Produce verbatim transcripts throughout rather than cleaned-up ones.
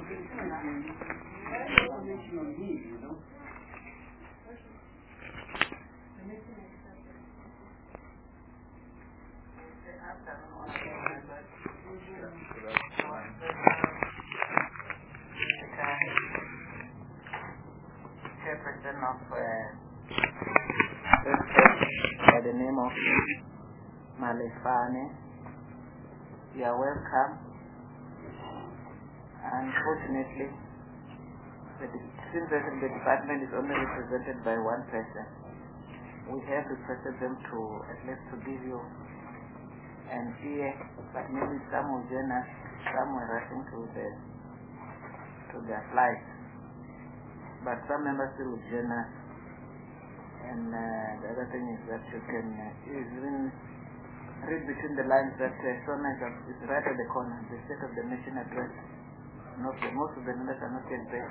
Chairperson of uh, by the name of Malefane. You are welcome. Unfortunately, the, since the, the department is only represented by one person, we have requested them to at least to give you an ear, but maybe some will join us, some were rushing to the to their flights, but some members still will join us. And uh, the other thing is that you can uh, even read between the lines that uh, SONA is right at the corner, the State of the Nation address. Not the, most of the members are not yet back.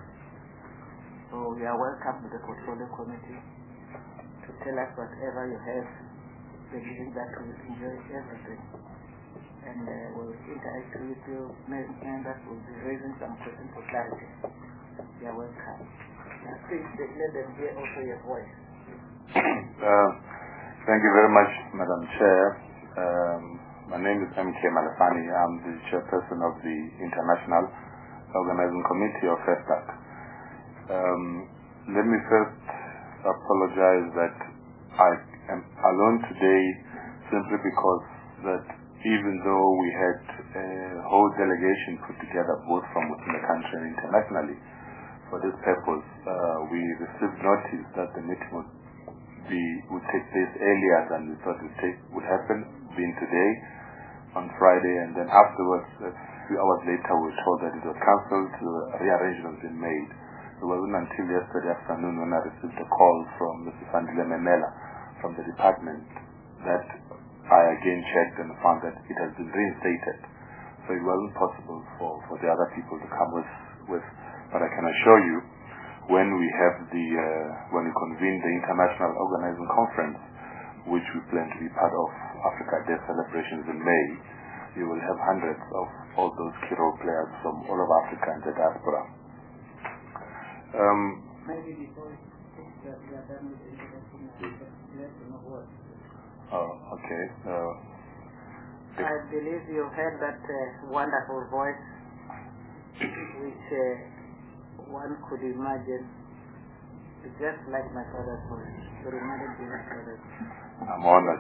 So you are welcome to the Portfolio Committee to tell us whatever you have, believing that we will enjoy everything. And uh, we'll interact with you. Members will be raising some questions for clarity. You are welcome. Now please let them hear also your voice. Uh, thank you very much, Madam Chair. Um, my name is M K Malefane. I'm the chairperson of the International Organizing Committee of FESTAC. Um, let me first apologize that I am alone today simply because that even though we had a whole delegation put together both from within the country and internationally for this purpose, uh, we received notice that the meeting would be would take place earlier than we thought would take would happen, being today on Friday, and then afterwards, a few hours later, we were told that it was cancelled, uh, rearrangements been made. It wasn't until yesterday afternoon when I received a call from Missus Sandile Memela from the department that I again checked and found that it has been reinstated. So it wasn't possible for, for the other people to come with, with. But I can assure you, when we have the, uh, when we convene the International Organizing Conference, which we plan to be part of Africa Day celebrations in May, you will have hundreds of all those key role players from all of Africa and the diaspora. Um, Maybe before we are done with the introduction, let them know what. Oh, okay. Uh, I believe you heard that uh, wonderful voice, which uh, one could imagine, just like my father's voice. You reminded me of my father's voice. I'm honored.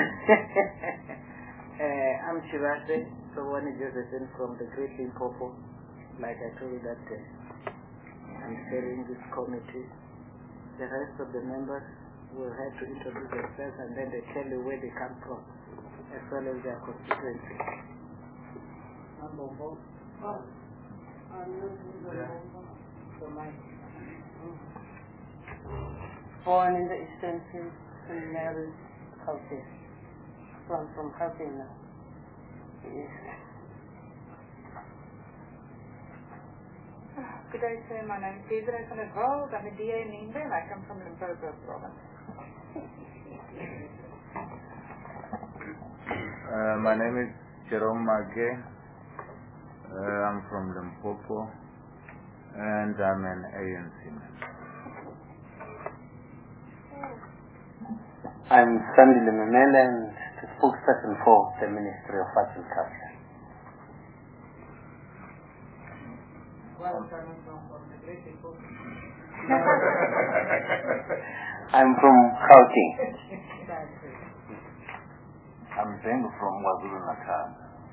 uh, I'm Chirase, so one is Josephine from the Great Limpopo. Like I told you that uh, I'm chairing this committee. The rest of the members will have to introduce themselves and then they tell you where they come from, as well as their constituency. Number four. Oh. Born in the Eastern Cape and married Gauteng. From from Gauteng now. Yes. Good day, sir. My name is Desiree van der Walt. I'm a D A in England and I come from Limpopo province. Uh, my name is Jerome Mage. Uh, I'm from Limpopo and I'm an A N C member. I'm Sandile Memela and the spokesperson for the Ministry of Arts and Culture. I'm from Gauteng. I'm Zengo from Wazulu Natal.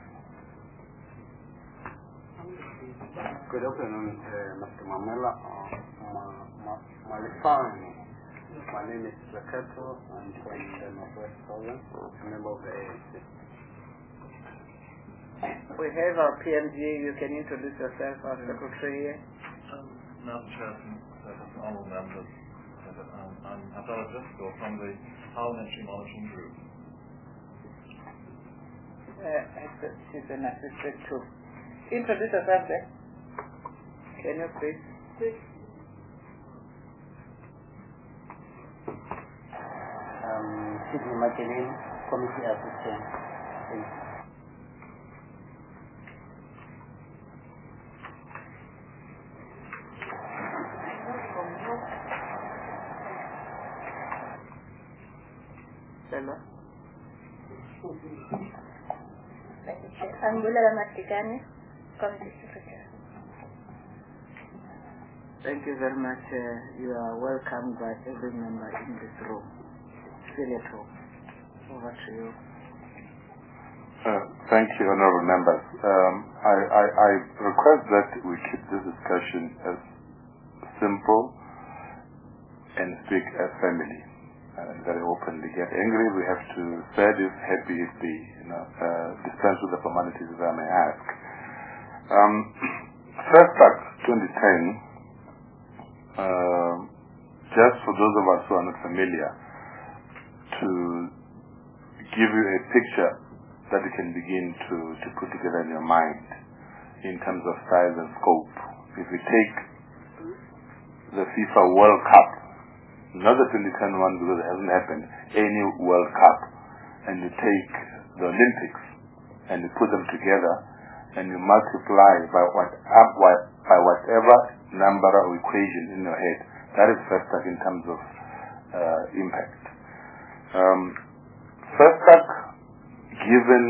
Good afternoon, uh, Mister Mamela. Uh, Malefane. My name is Zakato, and I'm from the Northwest Province, a member of the A N C. We have our P M G. You can introduce yourself, our secretary here. Um, Madam Chairman, honourable members, um, I'm Abdullah Jessica from the Parliamentary Monitoring Group. Uh, she's an assistant too. Introduce yourself there. Can you please? Please. Um, Sidney Makelele, Committee Assistant. Thank you. Malelwa. I'm Bulela Matikane, Committee Secretary. Thank you very much. Uh, you are welcome by every member in this room. Feel at home. Over to you. Uh, thank you, honorable members. Um, I, I, I request that we keep this discussion as simple and speak as family and very openly. Get angry, we have to say this, happy if the, you know, uh, dispense with the formalities if I may ask. Um, First Act twenty ten, uh, just for those of us who are not familiar, to give you a picture that you can begin to, to put together in your mind in terms of size and scope. If we take the FIFA World Cup, not the twenty ten one because it hasn't happened, any World Cup, and you take the Olympics and you put them together and you multiply by what up by whatever number or equation in your head, that is First Act in terms of uh, impact. Um, First Act, given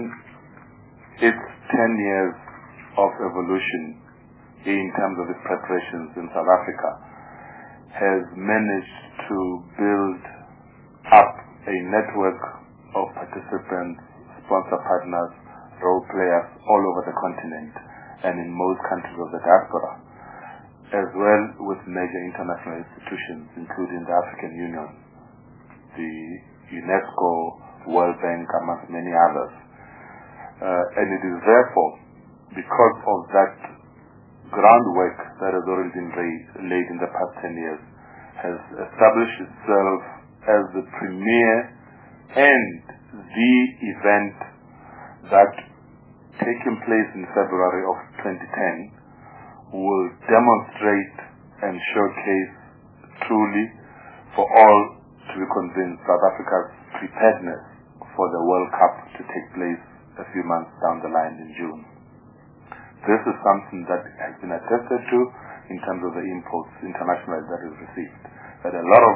its ten years of evolution in terms of its preparations in South Africa, has managed to build up a network of participants, sponsor partners, role players all over the continent and in most countries of the diaspora, as well with major international institutions including the African Union, the UNESCO, World Bank, amongst many others. Uh, and it is therefore, because of that groundwork that has already been laid, laid in the past ten years, has established itself as the premier and the event that, taking place in February of twenty ten, will demonstrate and showcase truly for all to be convinced South Africa's preparedness for the World Cup to take place a few months down the line in June. This is something that has been attested to in terms of the imports internationally that is received. That a lot of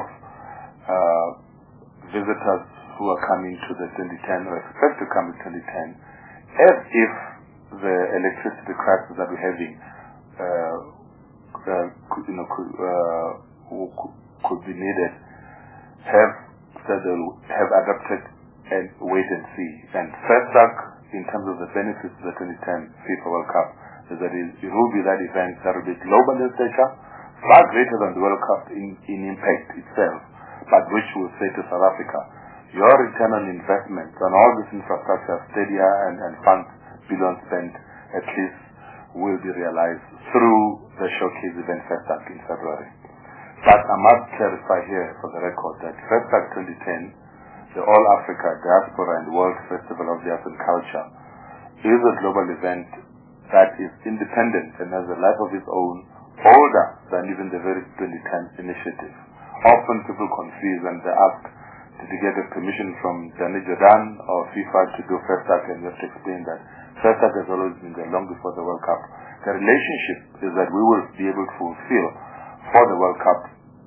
uh, visitors who are coming to the twenty ten or expect to come in twenty ten, as if the electricity crisis that we're having uh, uh, could, you know, could, uh, could, could be needed, have said they will have adopted and wait and see. And First Act, in terms of the benefits of the twenty ten FIFA World Cup, is that it, it will be that event that will be global in stature, far greater than the World Cup in, in impact itself, but which will say to South Africa, your return on investment on all this infrastructure, stadia and, and funds billion spent, at least will be realized through the showcase event First Act in February. But I must clarify here for the record that First Act twenty ten, the All Africa Diaspora and World Festival of the Arts and Culture, is a global event that is independent and has a life of its own, older than even the very twenty ten initiative. Often people confuse and they ask, did you get a permission from Danny Jordan or FIFA to do First Act? And you have to explain that First Act has always been there long before the World Cup. The relationship is that we will be able to fulfill for the World Cup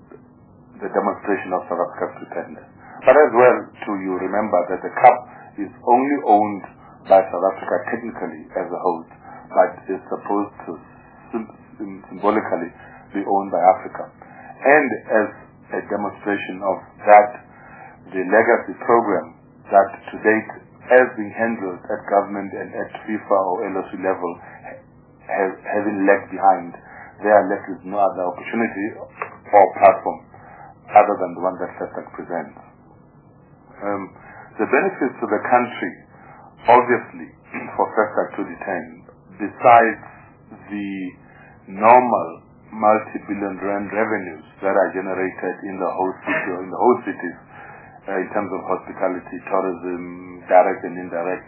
the demonstration of South Africa's preparedness. But as well, to you remember that the Cup is only owned by South Africa technically as a host, but is supposed to sim- symbolically be owned by Africa. And as a demonstration of that, the legacy program that to date has been handled at government and at FIFA or L O C level has having left behind, they are left with no other opportunity or platform other than the one that First Act presents. Um, the benefits to the country, obviously, for First Act twenty ten, besides the normal multi-billion rand revenues that are generated in the host city or in the host cities uh, in terms of hospitality, tourism, direct and indirect,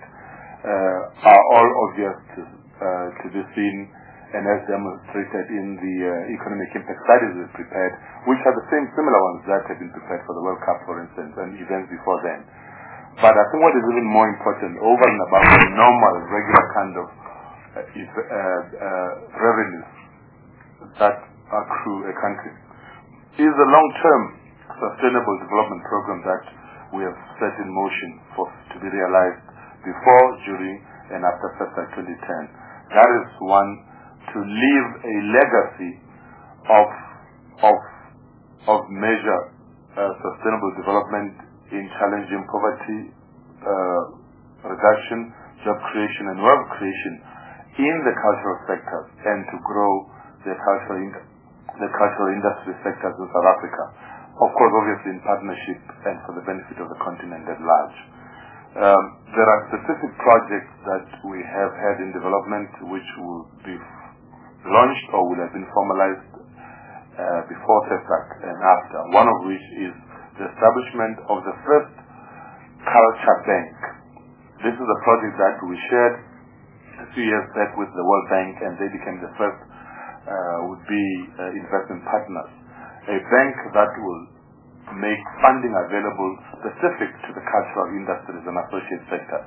uh, are all obvious to, uh, to be seen and as demonstrated in the uh, economic impact studies we've prepared, which are the same similar ones that have been prepared for the World Cup, for instance, and events before then. But I think what is even more important, over and above the normal, regular kind of uh, uh, uh, revenues that accrue a country, is a long-term sustainable development program that we have set in motion for to be realized before, during, and after FESTAC twenty ten. That is one, to leave a legacy of of of major uh, sustainable development in challenging poverty uh, reduction, job creation, and wealth creation in the cultural sectors, and to grow the cultural in- the cultural industry sectors in South Africa. Of course, obviously in partnership and for the benefit of the continent at large. Um, there are specific projects that we have had in development which will be launched or will have been formalized uh, before FESTAC and after. One of which is the establishment of the first culture bank. This is a project that we shared a few years back with the World Bank, and they became the first uh, would be uh, investment partners. A bank that will make funding available specific to the cultural industries and associate sectors.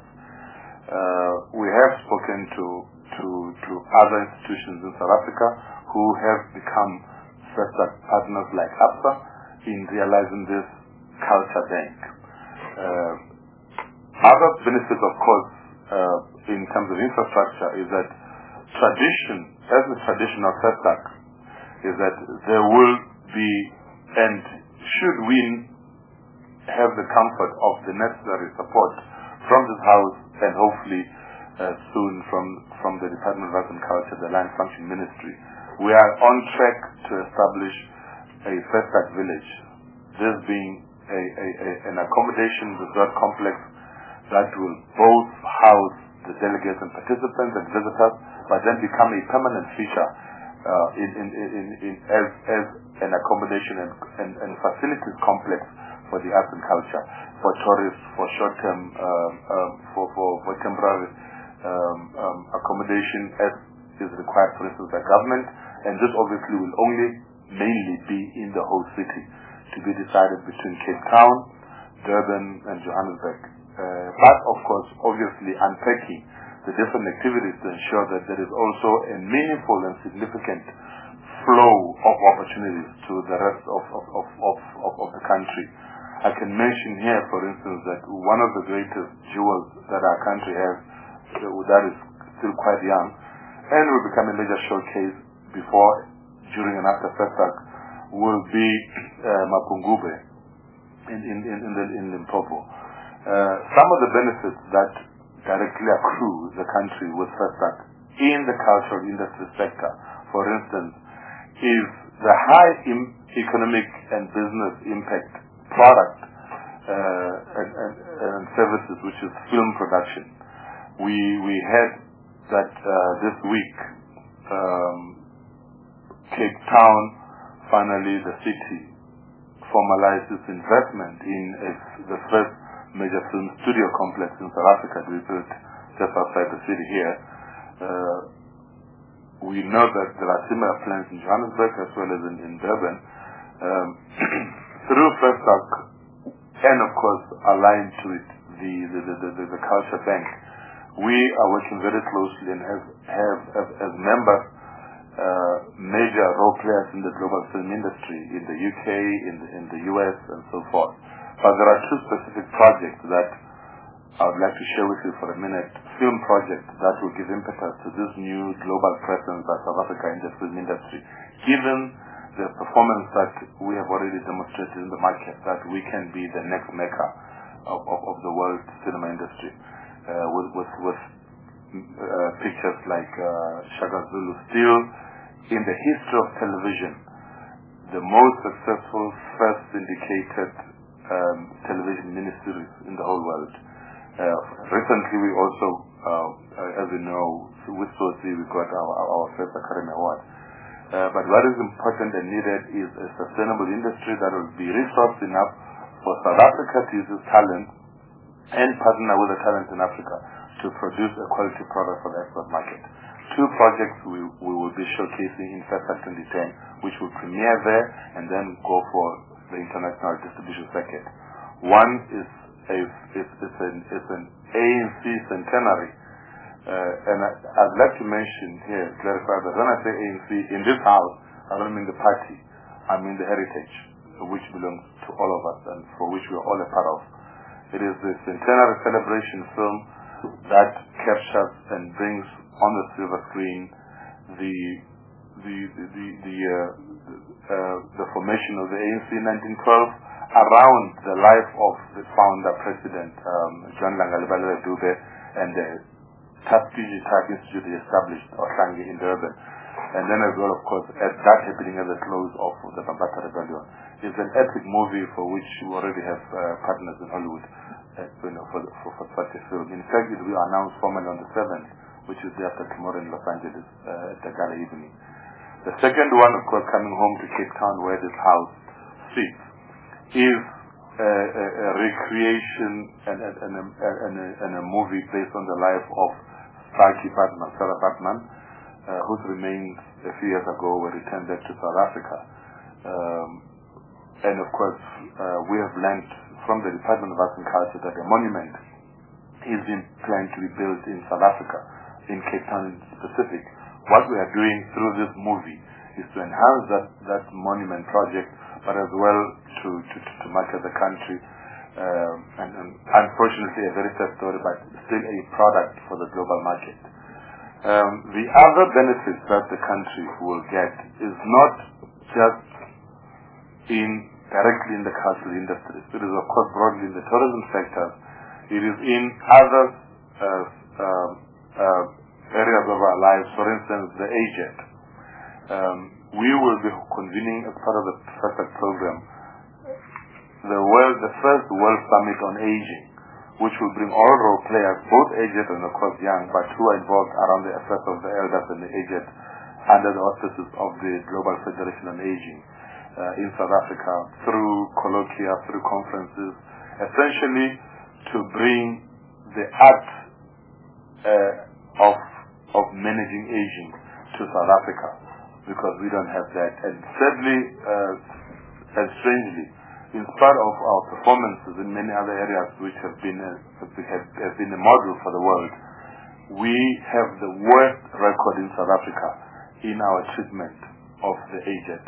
Uh, we have spoken to, to, to other institutions in South Africa who have become FESTAC partners like APSA in realizing this culture bank. Uh, other benefits, of course, uh, in terms of infrastructure is that tradition, as the tradition of FESTAC, is that there will be, and should we have the comfort of the necessary support from this House and hopefully uh, soon from, from the Department of Arts and Culture, the Land Function Ministry, we are on track to establish a FESTAC village. This being a, a, a, an accommodation resort complex that will both house the delegates and participants and visitors, but then become a permanent feature uh, in, in, in, in, as, as an accommodation and, and, and facilities complex for the arts and culture, for tourists, for short-term, um, um, for, for, for temporary um, um, accommodation as is required, for instance, by government. And this obviously will only mainly be in the whole city, to be decided between Cape Town, Durban, and Johannesburg. Uh, but, of course, obviously unpacking the different activities to ensure that there is also a meaningful and significant flow of opportunities to the rest of, of, of, of, of, of the country. I can mention here, for instance, that one of the greatest jewels that our country has, that is still quite young, and will become a major showcase before, during, and after FESTAC, will be uh, Mapungubwe in, in, in, in, the, in Limpopo. Uh, some of the benefits that directly accrue the country with FESTAC in the cultural industry sector, for instance, is the high im- economic and business impact product uh, and, and, and services, which is film production. We we had that uh, this week, um, Cape Town, finally the city, formalized its investment in a, the first major film studio complex in South Africa to be built just outside the city here. Uh, we know that there are similar plans in Johannesburg as well as in, in Durban. Um, through FESTAC, and of course aligned to it, the, the, the, the, the Culture Bank, we are working very closely and have, have as, as members uh, major role players in the global film industry in the U K, in the, in the U S, and so forth. But there are two specific projects that I would like to share with you for a minute. Film projects that will give impetus to this new global presence by South Africa in the film industry, given the performance that we have already demonstrated in the market, that we can be the next mecca of, of, of the world cinema industry, uh, with, with, with uh, pictures like uh, Shaka Zulu. Still, in the history of television, the most successful first syndicated um, television miniseries in the whole world. Uh, recently, we also, uh, uh, as you know, with S O C, we got our, our, our first Academy Award. Uh, but what is important and needed is a sustainable industry that will be resourced enough for South Africa to use its talent and partner with the talent in Africa to produce a quality product for the export market. Two projects we, we will be showcasing in FESTAC twenty ten, which will premiere there and then go for the international distribution circuit. One is a, is, is an, is an A N C centenary. Uh, and I, I'd like to mention here, clarify that when I say A N C, in this house, I don't mean the party, I mean the heritage, which belongs to all of us and for which we are all a part of. It is the centenary celebration film that captures and brings on the silver screen the the the the, the, uh, uh, the formation of the A N C in nineteen twelve around the life of the founder, President um, John Langalibalele Dube, and the Tuskegee Type Institute he established, Ohlange, in Durban. And then as well, of course, at that happening at the close of the Bambata Rebellion. It's an epic movie for which we already have uh, partners in Hollywood uh, you know, for, for, for such a film. In fact, it will be announced formally on the seventh, which is the after tomorrow in Los Angeles uh, at the gala evening. The second one, of course, coming home to Cape Town, where this house sits, is a, a, a recreation and, and, and, a, and, a, and a movie based on the life of Saki Batman, Sarah Batman, uh, whose remains a few years ago were returned back to South Africa. Um, and of course, uh, we have learned from the Department of Arts and Culture that a monument is being planned to be built in South Africa, in Cape Town in specific. What we are doing through this movie is to enhance that, that monument project, but as well to, to, to market the country. Um, and, and unfortunately, a very sad story, but still a product for the global market. Um, the other benefits that the country will get is not just in directly in the cultural industry. It is, of course, broadly in the tourism sector. It is in other uh, uh, uh, areas of our lives. For instance, the aged. Um, we will be convening as part of the FESAC program the world, the first World Summit on Aging, which will bring all role players, both aged and of course young, but who are involved around the affairs of the elders and the aged, under the auspices of the Global Federation on Aging uh, in South Africa, through colloquia, through conferences, essentially to bring the art uh, of of managing aging to South Africa, because we don't have that. And sadly uh, and strangely, in spite of our performances in many other areas which have been a, have, have been a model for the world, we have the worst record in South Africa in our treatment of the aged.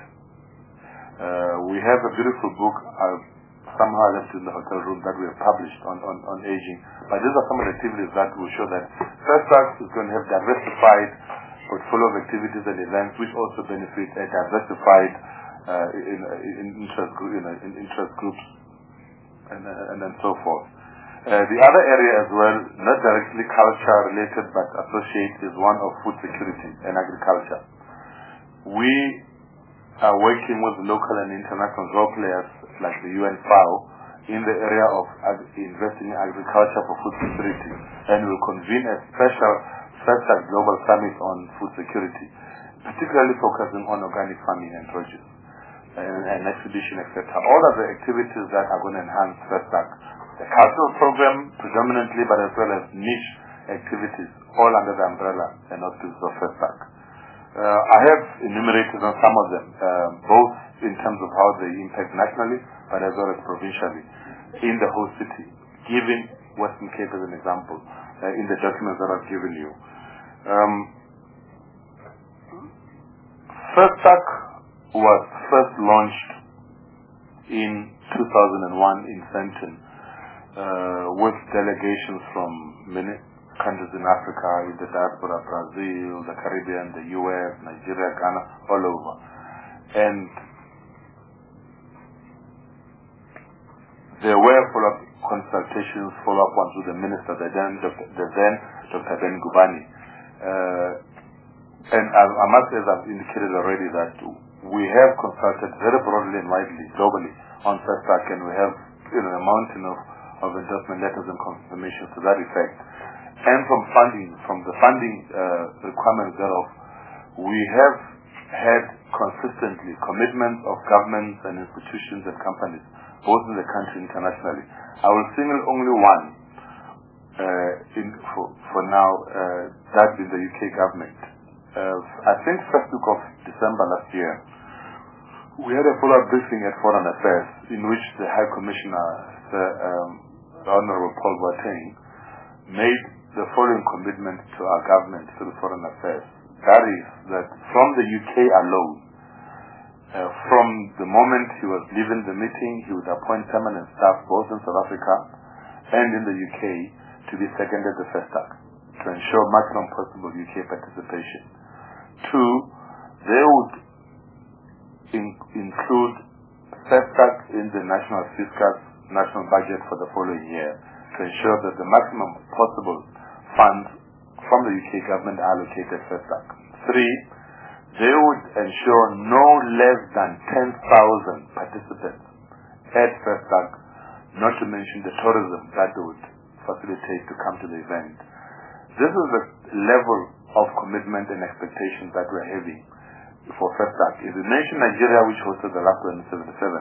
Uh, we have a beautiful book, uh, somehow left in the hotel room, that we have published on, on, on aging. But these are some of the activities that will show that FESAC is going to have diversified portfolio of activities and events which also benefit a diversified uh, in, in, interest, you know, in interest groups and, uh, and, and so forth. Uh, the other area as well, not directly culture related but associated, is one of food security and agriculture. We are working with local and international role players like the U N F A O in the area of ag- investing in agriculture for food security, and will convene a special FESAC Global Summit on food security, particularly focusing on organic farming and produce, and, and exhibition, et cetera. All of the activities that are going to enhance FESAC, the cultural program predominantly, but as well as niche activities, all under the umbrella and auspices of FESAC. Uh, I have enumerated on some of them, uh, both in terms of how they impact nationally, but as well as provincially, in the whole city, giving Western Cape as an example, uh, in the documents that I've given you. Um, FESAC was first launched in two thousand one in Fenton, uh, with delegations from many countries in Africa, in the diaspora, Brazil, the Caribbean, the U S, Nigeria, Ghana, all over. And there were follow-up consultations, follow-up ones with the minister, the then Doctor The then Doctor Ben Gubani. Uh, and I, I must say, as I've indicated already, that we have consulted very broadly and widely, globally, on FESAC, and we have, you know, a mountain of, of endorsement letters and confirmations to that effect. And from funding, from the funding uh, requirements thereof, we have had consistently commitments of governments and institutions and companies, both in the country and internationally. I will single only one uh, in, for, for now, uh, that being the U K government. Uh, I think first week of December last year, we had a follow-up briefing at Foreign Affairs in which the High Commissioner, the, um, the Honorable Paul Boateng, made the following commitment to our government through Foreign Affairs. That is that from the U K alone, uh, from the moment he was leaving the meeting, he would appoint permanent staff both in South Africa and in the U K to be seconded the FESTAC to ensure maximum possible U K participation. Two, they would in, include FESTAC in the national fiscal national budget for the following year to ensure that the maximum possible funds from the U K government are allocated FESTAC. Three, they would ensure no less than ten thousand participants at FESTAC, not to mention the tourism that they would facilitate to come to the event. This is the level of commitment and expectation that we're having for FESTAC. If we mention Nigeria, which hosted the last one in seventy-seven,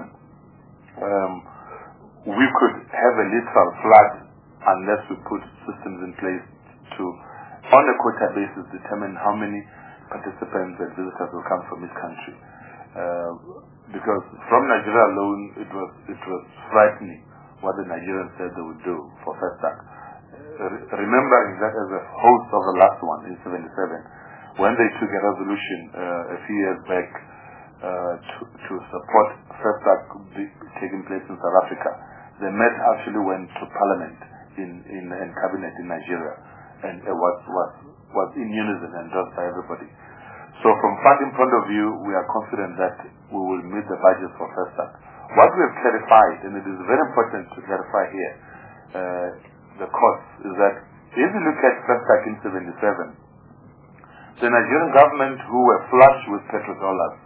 um, we could have a literal flood unless we put systems in place to, on a quota basis, determine how many participants and visitors will come from each country. Uh, because from Nigeria alone, it was it was frightening what the Nigerians said they would do for FESTAC. Uh, remembering that as a host of the last one in seventy-seven, when they took a resolution uh, a few years back uh, to, to support FESTAC taking place in South Africa, the Met actually went to Parliament in, in, in Cabinet in Nigeria, and it was, was, was in unison and endorsed by everybody. So from funding point of view, we are confident that we will meet the budget for FESTAC. What we have clarified, and it is very important to clarify here, uh, the cost, is that if you look at FESTAC in seventy-seven, the Nigerian government, who were flush with petrodollars,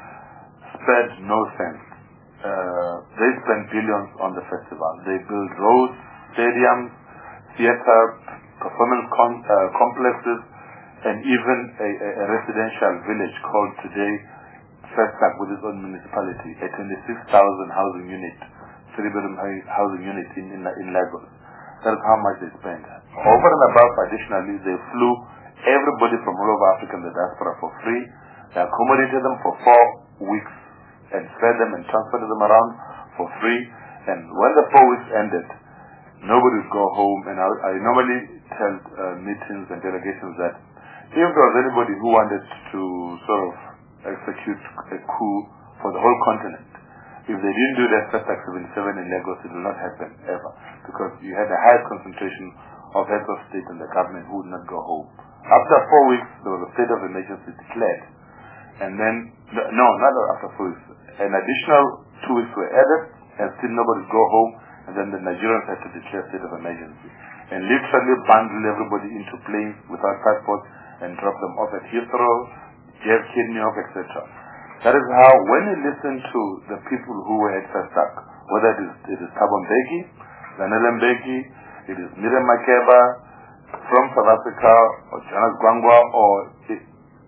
spared no cent. Uh, they spent billions on the festival. They built roads, stadiums, theater, performance com uh, complexes, and even a, a, a residential village called today FESTAC with its own municipality, a twenty-six thousand housing unit, three-bedroom housing unit in, in, in Lagos. That is how much they spent. Over and above, additionally, they flew everybody from all over Africa and the diaspora for free. They accommodated them for four weeks and fed them and transported them around for free. And when the four weeks ended, nobody would go home. And I, I normally tell uh, meetings and delegations that if there was anybody who wanted to sort of execute a coup for the whole continent, if they didn't do that FESTAC seventy-seven in Lagos, it will not happen ever, because you had a high concentration of heads of state in the government who would not go home. After four weeks, there was a state of emergency declared. And then, no, not after four weeks. An additional two weeks were added, and still nobody would go home, and then the Nigerians had to declare state of emergency. And literally bundle everybody into planes without passports and drop them off at Heathrow, J F K, New York, et cetera. That is how, when you listen to the people who were at FESTAC, whether it is, it is Thabo Mbeki, Zanele Mbeki, it is Miriam Makeba from South Africa, or Jonas Gwangwa, or it,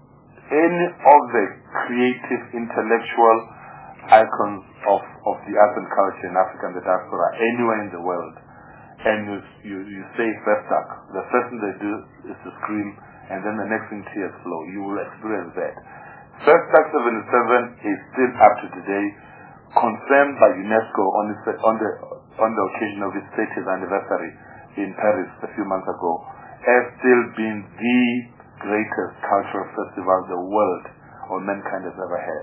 any of the creative, intellectual icons of, of the arts and culture in Africa and the diaspora, anywhere in the world, and you, you, you say FESTAC, the first thing they do is to scream, and then the next thing tears flow. You will experience that. FESTAC seventy-seven is still up to today, confirmed by UNESCO on, its, on, the, on the occasion of its thirtieth anniversary in Paris a few months ago, as still being the greatest cultural festival the world or mankind has ever had.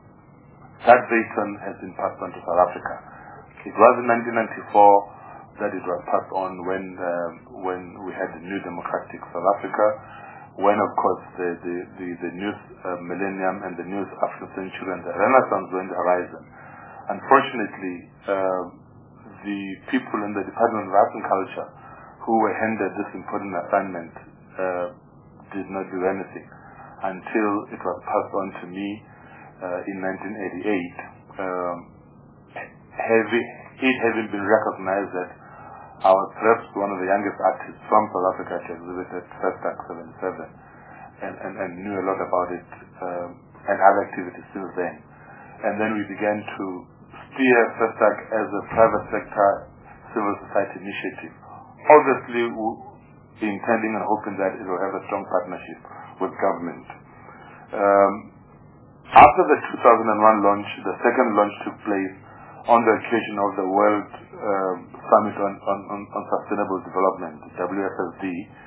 That baton has been passed on to South Africa. It was in nineteen ninety-four that it was passed on when uh, when we had the new democratic South Africa, when of course the the, the, the new uh, millennium and the new African century and the Renaissance were on the horizon. Unfortunately, uh, the people in the Department of Arts and Culture who were handed this important assignment uh, did not do anything until it was passed on to me uh, in nineteen eighty-eight. Um, having, it having been recognized that I was perhaps one of the youngest artists from South Africa to exhibit at FESTAC seventy-seven, and, and, and knew a lot about it um, and other activities since then. And then we began to steer FESTAC as a private sector civil society initiative, obviously intending and hoping that it will have a strong partnership with government. Um, after the two thousand one launch, the second launch took place on the occasion of the World uh, Summit on, on, on Sustainable Development, W S S D.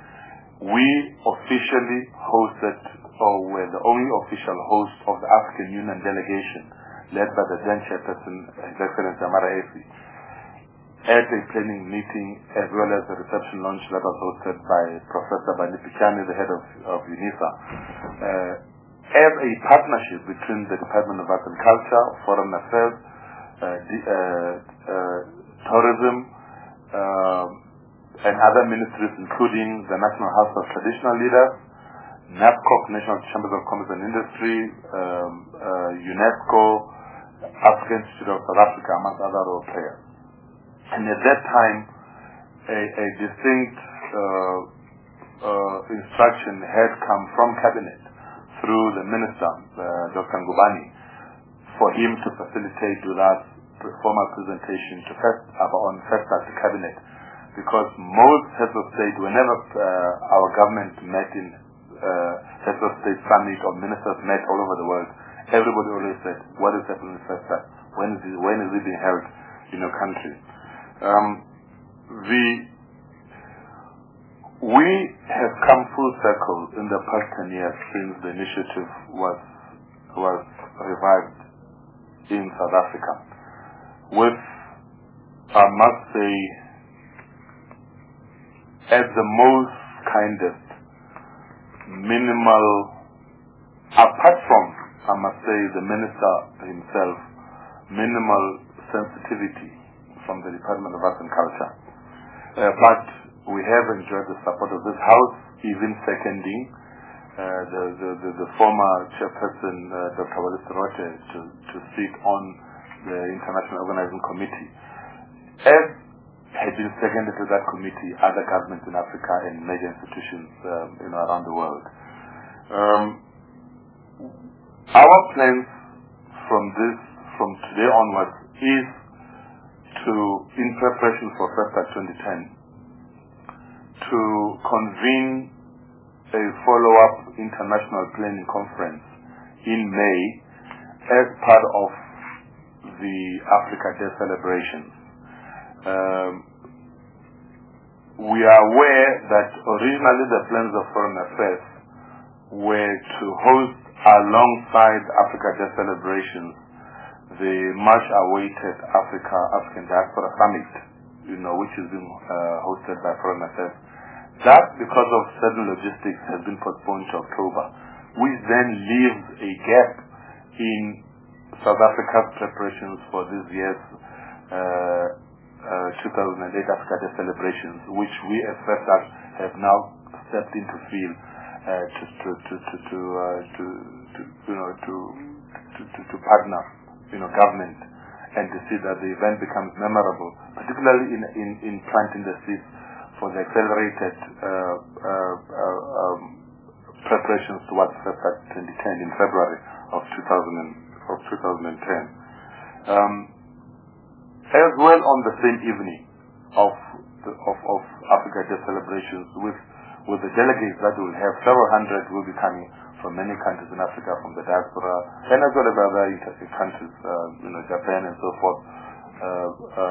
We officially hosted, or were the only official host of the African Union delegation, led by the then chairperson, His Excellency Amara Efi. at a planning meeting as well as a reception launch that was hosted by Professor Bani Pichani, the head of, of UNISA, uh, as a partnership between the Department of Arts and Culture, Foreign Affairs, uh, the, uh, uh, Tourism, uh, and other ministries including the National House of Traditional Leaders, NAPCOC, National Chambers of Commerce and Industry, um, uh, UNESCO, African Institute of South Africa, amongst other role players. And at that time, a, a distinct uh, uh, instruction had come from Cabinet through the Minister, uh, Doctor Ngubane, for him to facilitate with us a formal presentation to first, on first at the Cabinet, because most heads of state, whenever uh, our government met in uh, heads of state summit or ministers met all over the world, everybody always said, what is happening first? When is it, when is it being held in your country? Um, the, we have come full circle in the past ten years since the initiative was, was revived in South Africa with, I must say, at the most kindest, minimal, apart from, I must say, the minister himself, minimal sensitivity from the Department of Arts and Culture. Uh, but we have enjoyed the support of this House, even seconding uh, the, the, the, the former chairperson, uh, Doctor Wallace Rote, to, to sit on the International Organizing Committee. As had been seconded to that committee, other governments in Africa and major institutions um, you know, around the world. Um, our plans from this, from today onwards, is to, in preparation for FESPAC twenty ten, to convene a follow-up international planning conference in May as part of the Africa Day celebrations. Um, we are aware that originally the plans of Foreign Affairs were to host alongside Africa Day celebrations the much-awaited Africa African Diaspora Summit, you know, which is being uh, hosted by Foreign Affairs. That, because of certain logistics, has been postponed to October, which then leaves a gap in South Africa's preparations for this year's uh, uh, two thousand eight Africa Day celebrations, which we as FESPAC have now stepped in to fill uh, to to to to to, uh, to to you know to to to, to partner you know government and to see that the event becomes memorable, particularly in in, in planting the seeds for the accelerated uh, uh, uh, um, preparations towards FESPAC twenty ten in February of two thousand ten. Um, as well, on the same evening of the, of, of Africa Day celebrations, with with the delegates that will have, several hundred will be coming from many countries in Africa, from the diaspora, and as well as other countries, uh, you know, Japan and so forth. Uh,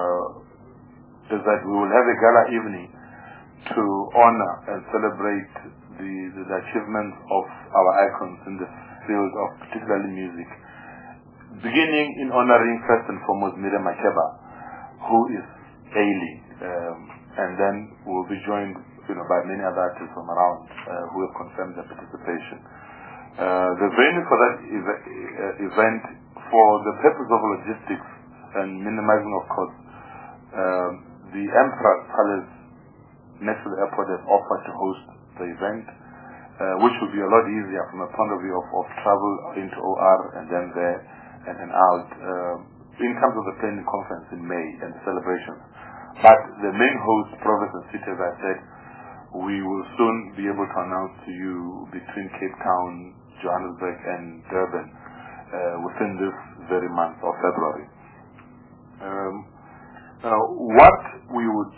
uh, is that we will have a gala evening to honor and celebrate the, the, the achievements of our icons in the field of particularly music, beginning in honoring first and foremost Miriam Makeba, who is ailing, um, and then we'll be joined you know, by many other artists from around uh, who have confirmed their participation. Uh, the venue for that ev uh, event, for the purpose of logistics and minimizing of costs, uh, the Emperor's Palace next to the airport has offered to host the event, uh, which will be a lot easier from a point of view of, of travel into O R and then there and then out, uh, in terms of the planning conference in May and the celebrations. But the main host, province and city, as I said, we will soon be able to announce to you between Cape Town, Johannesburg and Durban uh, within this very month of February. Um, now, what we would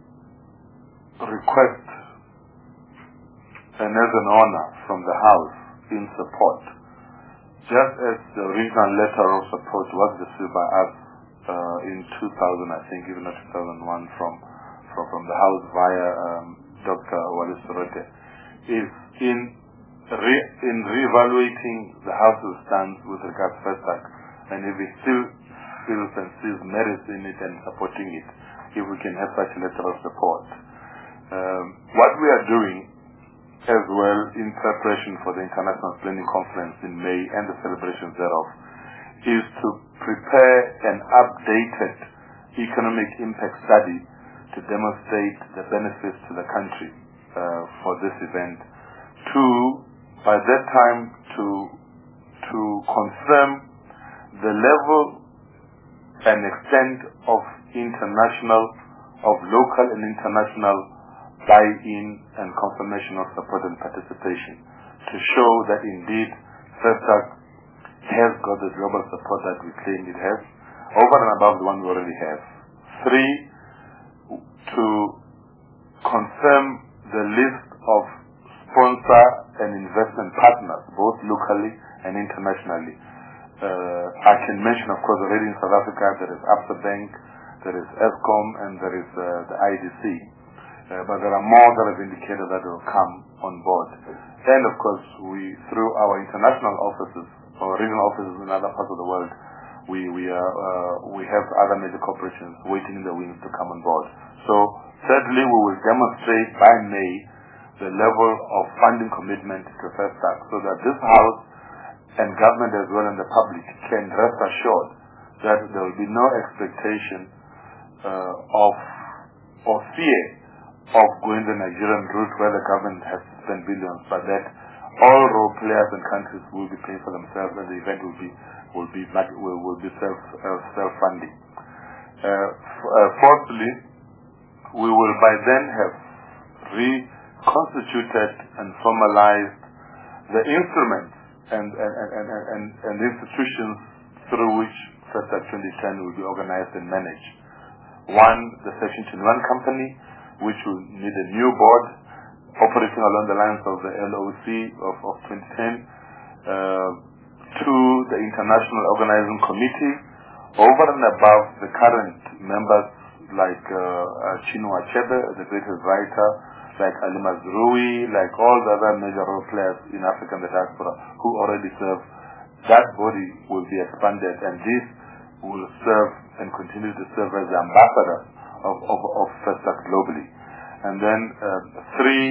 request, and as an honor from the House in support, just as the original letter of support was received by us uh, in two thousand, I think, even two thousand one, from from, from the House via um, Doctor Wallace Rote, is in re in reevaluating the House's stance with regards to FESPAC, and if it still feels and sees merits in it and supporting it, if we can have such electoral support. Um, what we are doing as well in preparation for the International Planning Conference in May and the celebrations thereof is to prepare an updated economic impact study to demonstrate the benefits to the country uh, for this event. Two, by that time to to confirm the level and extent of international, of local and international buy-in and confirmation of support and participation to show that indeed FESTAC has got the global support that we claim it has, over and above the one we already have. Three, to confirm the list of sponsor and investment partners, both locally and internationally. Uh, I can mention, of course, already in South Africa, there is Absa Bank, there is ESCOM, and there is uh, the I D C. Uh, but there are more that have indicated that will come on board. And, of course, we, through our international offices, or regional offices in other parts of the world, we we, are, uh, we have other major corporations waiting in the wings to come on board. So, thirdly, we will demonstrate by May the level of funding commitment to FESTAC so that this House and government as well and the public can rest assured that there will be no expectation uh, of or fear of going the Nigerian route where the government has to spend billions, but that all role players and countries will be paying for themselves and the event will be will be will, will be self uh, self funding. Uh, uh, fourthly, we will by then have reconstituted and formalized the instruments and and, and, and, and, and the institutions through which FESTAC twenty ten will be organized and managed. One, the Section twenty-one company, which will need a new board operating along the lines of the L O C of, of twenty ten. Uh, two, the International Organizing Committee, over and above the current members like uh, uh, Chinua Achebe, the greatest writer, like Ali Mazrui, like all the other major role players in Africa and the diaspora who already serve. That body will be expanded, and this will serve and continue to serve as the ambassador of, of, of FESTAC globally. And then uh, three,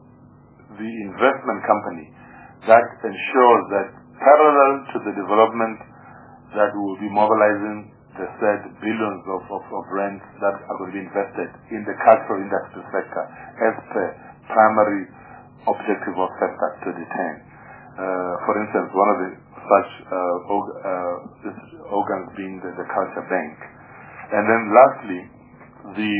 the investment company that ensures that parallel to the development that we will be mobilizing the said billions of, of, of rents that are going to be invested in the cultural industry sector as per primary objective of FESTAC twenty ten. Uh, for instance, one of the such uh, org uh, organs being the, the Culture Bank. And then lastly, the,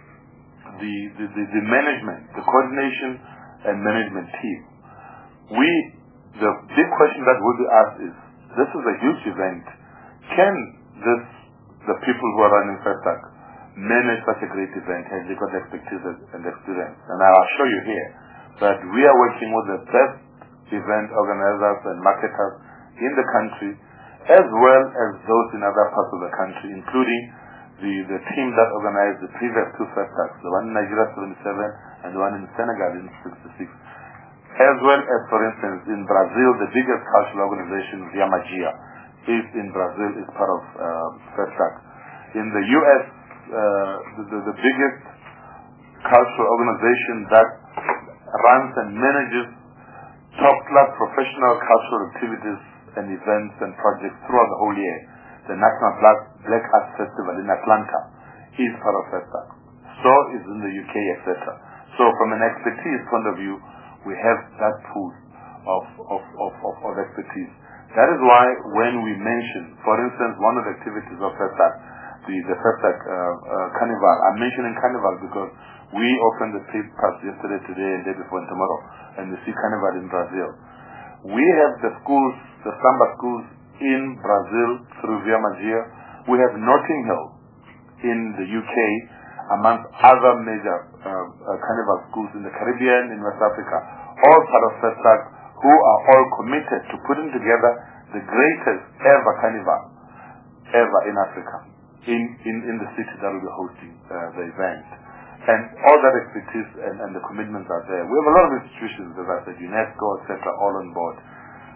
the, the, the, the management, the coordination and management team. We, the big question that will be asked is, this is a huge event. Can this, the people who are running FESTAC manage such a great event? Have they got the expertise and experience? And I'll show you here that we are working with the best event organizers and marketers in the country, as well as those in other parts of the country, including the, the team that organized the previous two FESTACs, the one in Nigeria seventy-seven and the one in Senegal in sixty-six. As well as, for instance, in Brazil, the biggest cultural organization, Via Magia, is in Brazil, is part of uh, FESTAC. In the U S, uh, the, the, the biggest cultural organization that runs and manages top-class professional cultural activities and events and projects throughout the whole year, the National Black, Black Arts Festival in Atlanta, is part of FESTAC. So is in the U K, et cetera. So from an expertise point of view, we have that pool of, of, of, of, of expertise. That is why when we mention, for instance, one of the activities of FESTAC, the, the FESTAC uh, uh, Carnival, I'm mentioning Carnival because we opened the papers yesterday, today, and day before, and tomorrow, and we see Carnival in Brazil. We have the schools, the samba schools in Brazil through Via Magia. We have Notting Hill in the U K, amongst other major uh, uh, Carnival schools in the Caribbean, in West Africa, all part of FESTAC, who are all committed to putting together the greatest ever Carnival ever in Africa, in, in, in the city that will be hosting uh, the event. And all that expertise and, and the commitments are there. We have a lot of institutions, as I said, UNESCO, et cetera, all on board.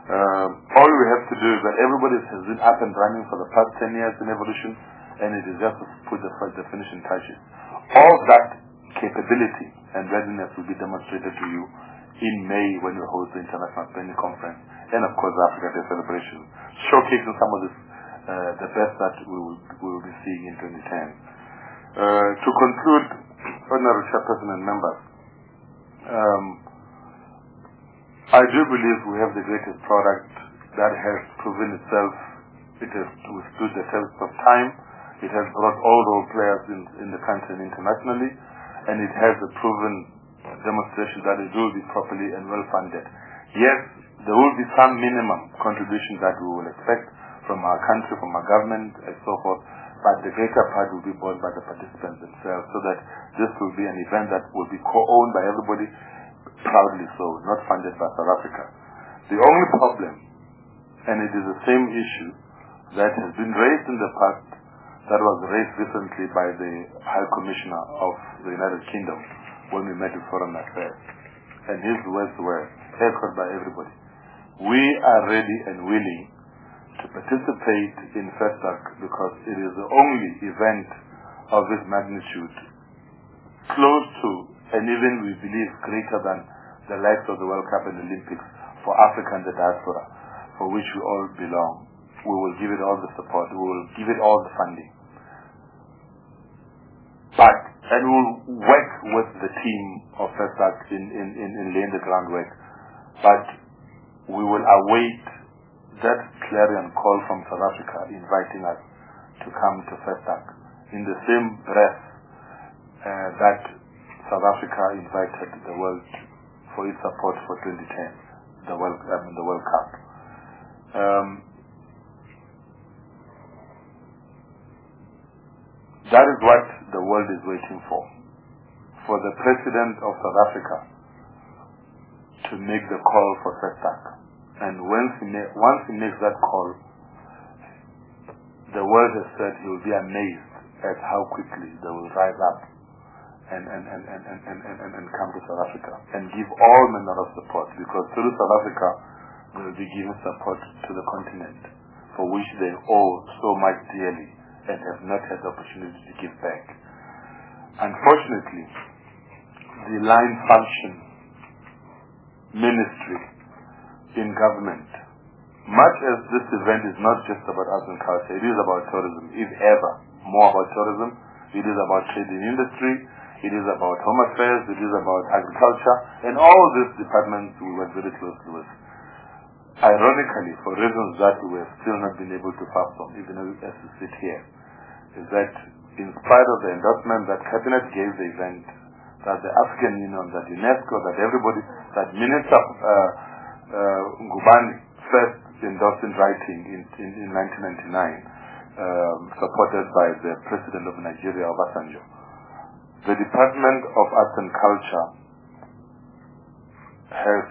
Uh, all we have to do is that everybody has been up and running for the past ten years in evolution, and it is just to put the, the finishing touches. All that capability and readiness will be demonstrated to you in May when we host the International Spending Conference, and of course the Africa Day celebration, showcasing some of this, uh, the best that we will, we will be seeing in twenty ten. Uh, to conclude, Honorable Chairperson and members, um, I do believe we have the greatest product that has proven itself. It has withstood the test of time. It has brought all role players in, in the country and internationally, and it has a proven demonstration that it will be properly and well funded. Yes, there will be some minimum contribution that we will expect from our country, from our government, and so forth, but the greater part will be borne by the participants themselves, so that this will be an event that will be co-owned by everybody, proudly so, not funded by South Africa. The only problem, and it is the same issue that has been raised in the past, that was raised recently by the High Commissioner of the United Kingdom when we met with Foreign Affairs, and his words were echoed by everybody. We are ready and willing to participate in FESTAC because it is the only event of this magnitude, close to, and even we believe greater than the likes of the World Cup and Olympics for Africa and the diaspora, for which we all belong. We will give it all the support. We will give it all the funding. But, and we will work with the team of FESTAC in, in, in, in laying the groundwork. But we will await that clarion call from South Africa inviting us to come to FESTAC in the same breath uh, that South Africa invited the world for its support for twenty ten, the World, I mean the World Cup. Um, that is what the world is waiting for, for the President of South Africa to make the call for FESTAC. And once he, once he makes that call, the world has said he will be amazed at how quickly they will rise up and, and, and, and, and, and, and, and come to South Africa and give all manner of support, because through South Africa they will be giving support to the continent for which they owe so much dearly and have not had the opportunity to give back. Unfortunately, the line function ministry in government, much as this event is not just about arts and culture, it is about tourism, if ever more about tourism, it is about trade in industry, it is about home affairs, it is about agriculture, and all these departments we work very closely with. Ironically, for reasons that we have still not been able to fathom, even as we sit here, is that in spite of the endorsement that Cabinet gave the event, that the African Union, that UNESCO, that everybody, that Minister uh, uh, Ngubane first endorsed in writing in, in, in nineteen ninety-nine, um, supported by the President of Nigeria, Obasanjo. The Department of Arts and Culture has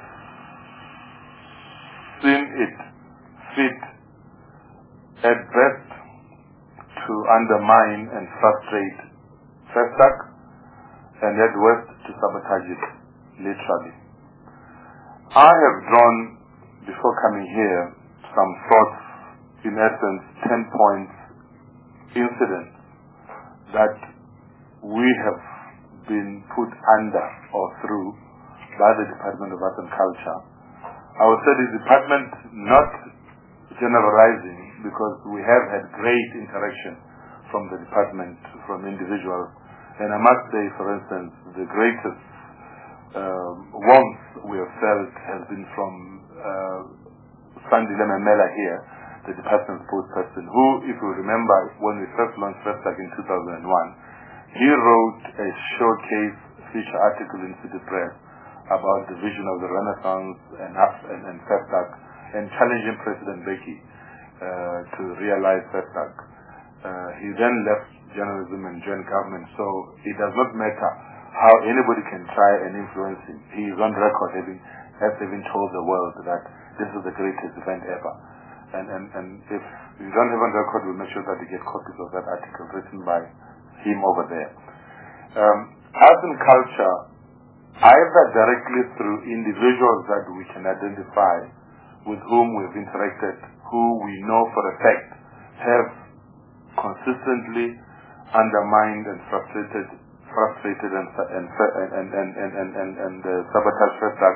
seen it fit at best to undermine and frustrate FESTAC, and at worst to sabotage it, literally. I have drawn, before coming here, some thoughts, in essence, ten points, incidents that we have been put under or through by the Department of Arts and Culture. I would say the department not generalizing, because we have had great interaction from the department, from individuals, and I must say, for instance, the greatest um, warmth we have felt has been from uh, Sandile Memela here, the department spokesperson, who, if you remember, when we first launched FESTAC in two thousand one, he wrote a showcase feature article in City Press about the vision of the Renaissance and, and, and FESTAC, and challenging President Mbeki uh, to realize FESTAC. Uh, he then left journalism and joined government, so it does not matter how anybody can try and influence him. He is on record having, has even told the world that this is the greatest event ever. And, and, and if you don't have on record, we'll make sure that you get copies of that article written by him over there. Um, arts and culture, either directly through individuals that we can identify with whom we've interacted, who we know for a fact have consistently undermined and frustrated, frustrated and and and and and and, and, and uh, sabotaged FESTAC,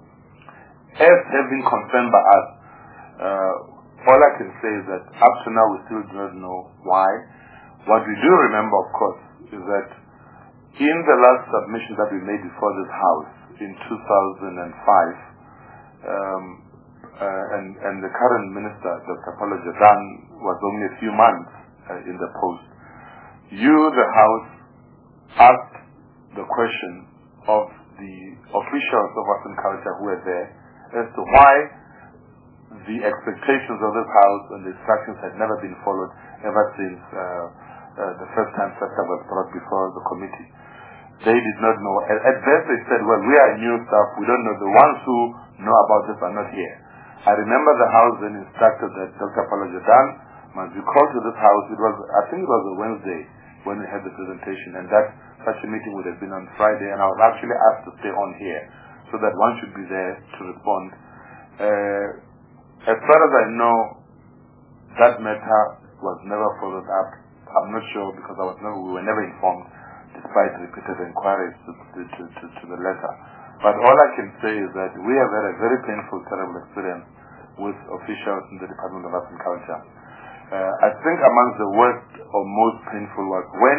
as have been confirmed by us. Uh, all I can say is that up to now we still do not know why. What we do remember, of course, is that in the last submission that we made before this House in two thousand five, um, uh, and, and the current minister, Doctor Paulo Jordaan, was only a few months uh, in the post, you, the House, asked the question of the officials of Arts and Culture who were there as to why the expectations of this House and the instructions had never been followed ever since uh, uh, the first time FESTAC was brought before the committee. They did not know. At, at best they said, well, we are new staff, we don't know. The ones who know about this are not here. I remember the House then instructed that Doctor Paulo Jordaan must be called to this House. It was, I think it was a Wednesday when we had the presentation, and that such a meeting would have been on Friday, and I was actually asked to stay on here so that one should be there to respond. Uh, as far as I know, that matter was never followed up. I'm not sure because I was never, we were never informed, despite repeated inquiries to, to, to, to, to the letter. But all I can say is that we have had a very painful, terrible experience with officials in the Department of Arts and Culture. Uh, I think amongst the worst or most painful was when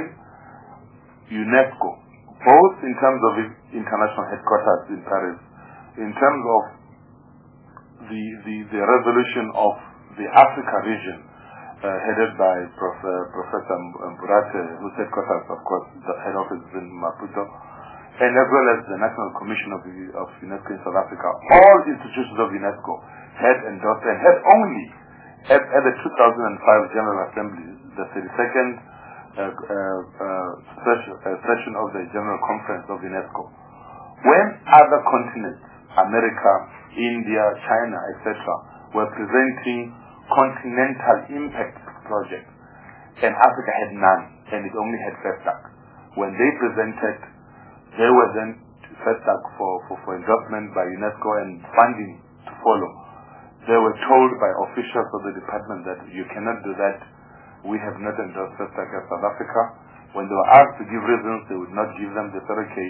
UNESCO, both in terms of its international headquarters in Paris, in terms of the, the, the resolution of the Africa region, uh, headed by Prof, uh, Professor Mburate, whose headquarters, of course, the head office is in Maputo, and as well as the National Commission of, of UNESCO in South Africa, all institutions of UNESCO had endorsed and had only At, at the two thousand five General Assembly, the thirty-second uh, uh, uh, session, uh, session of the General Conference of UNESCO, when other continents, America, India, China, et cetera, were presenting continental impact projects, and Africa had none, and it only had FESTAC. When they presented, they were then FESTAC for, for, for endorsement by UNESCO and funding to follow. They were told by officials of the department that you cannot do that. We have not endorsed FESTAC as South Africa. When they were asked to give reasons, they would not give them. They said, okay,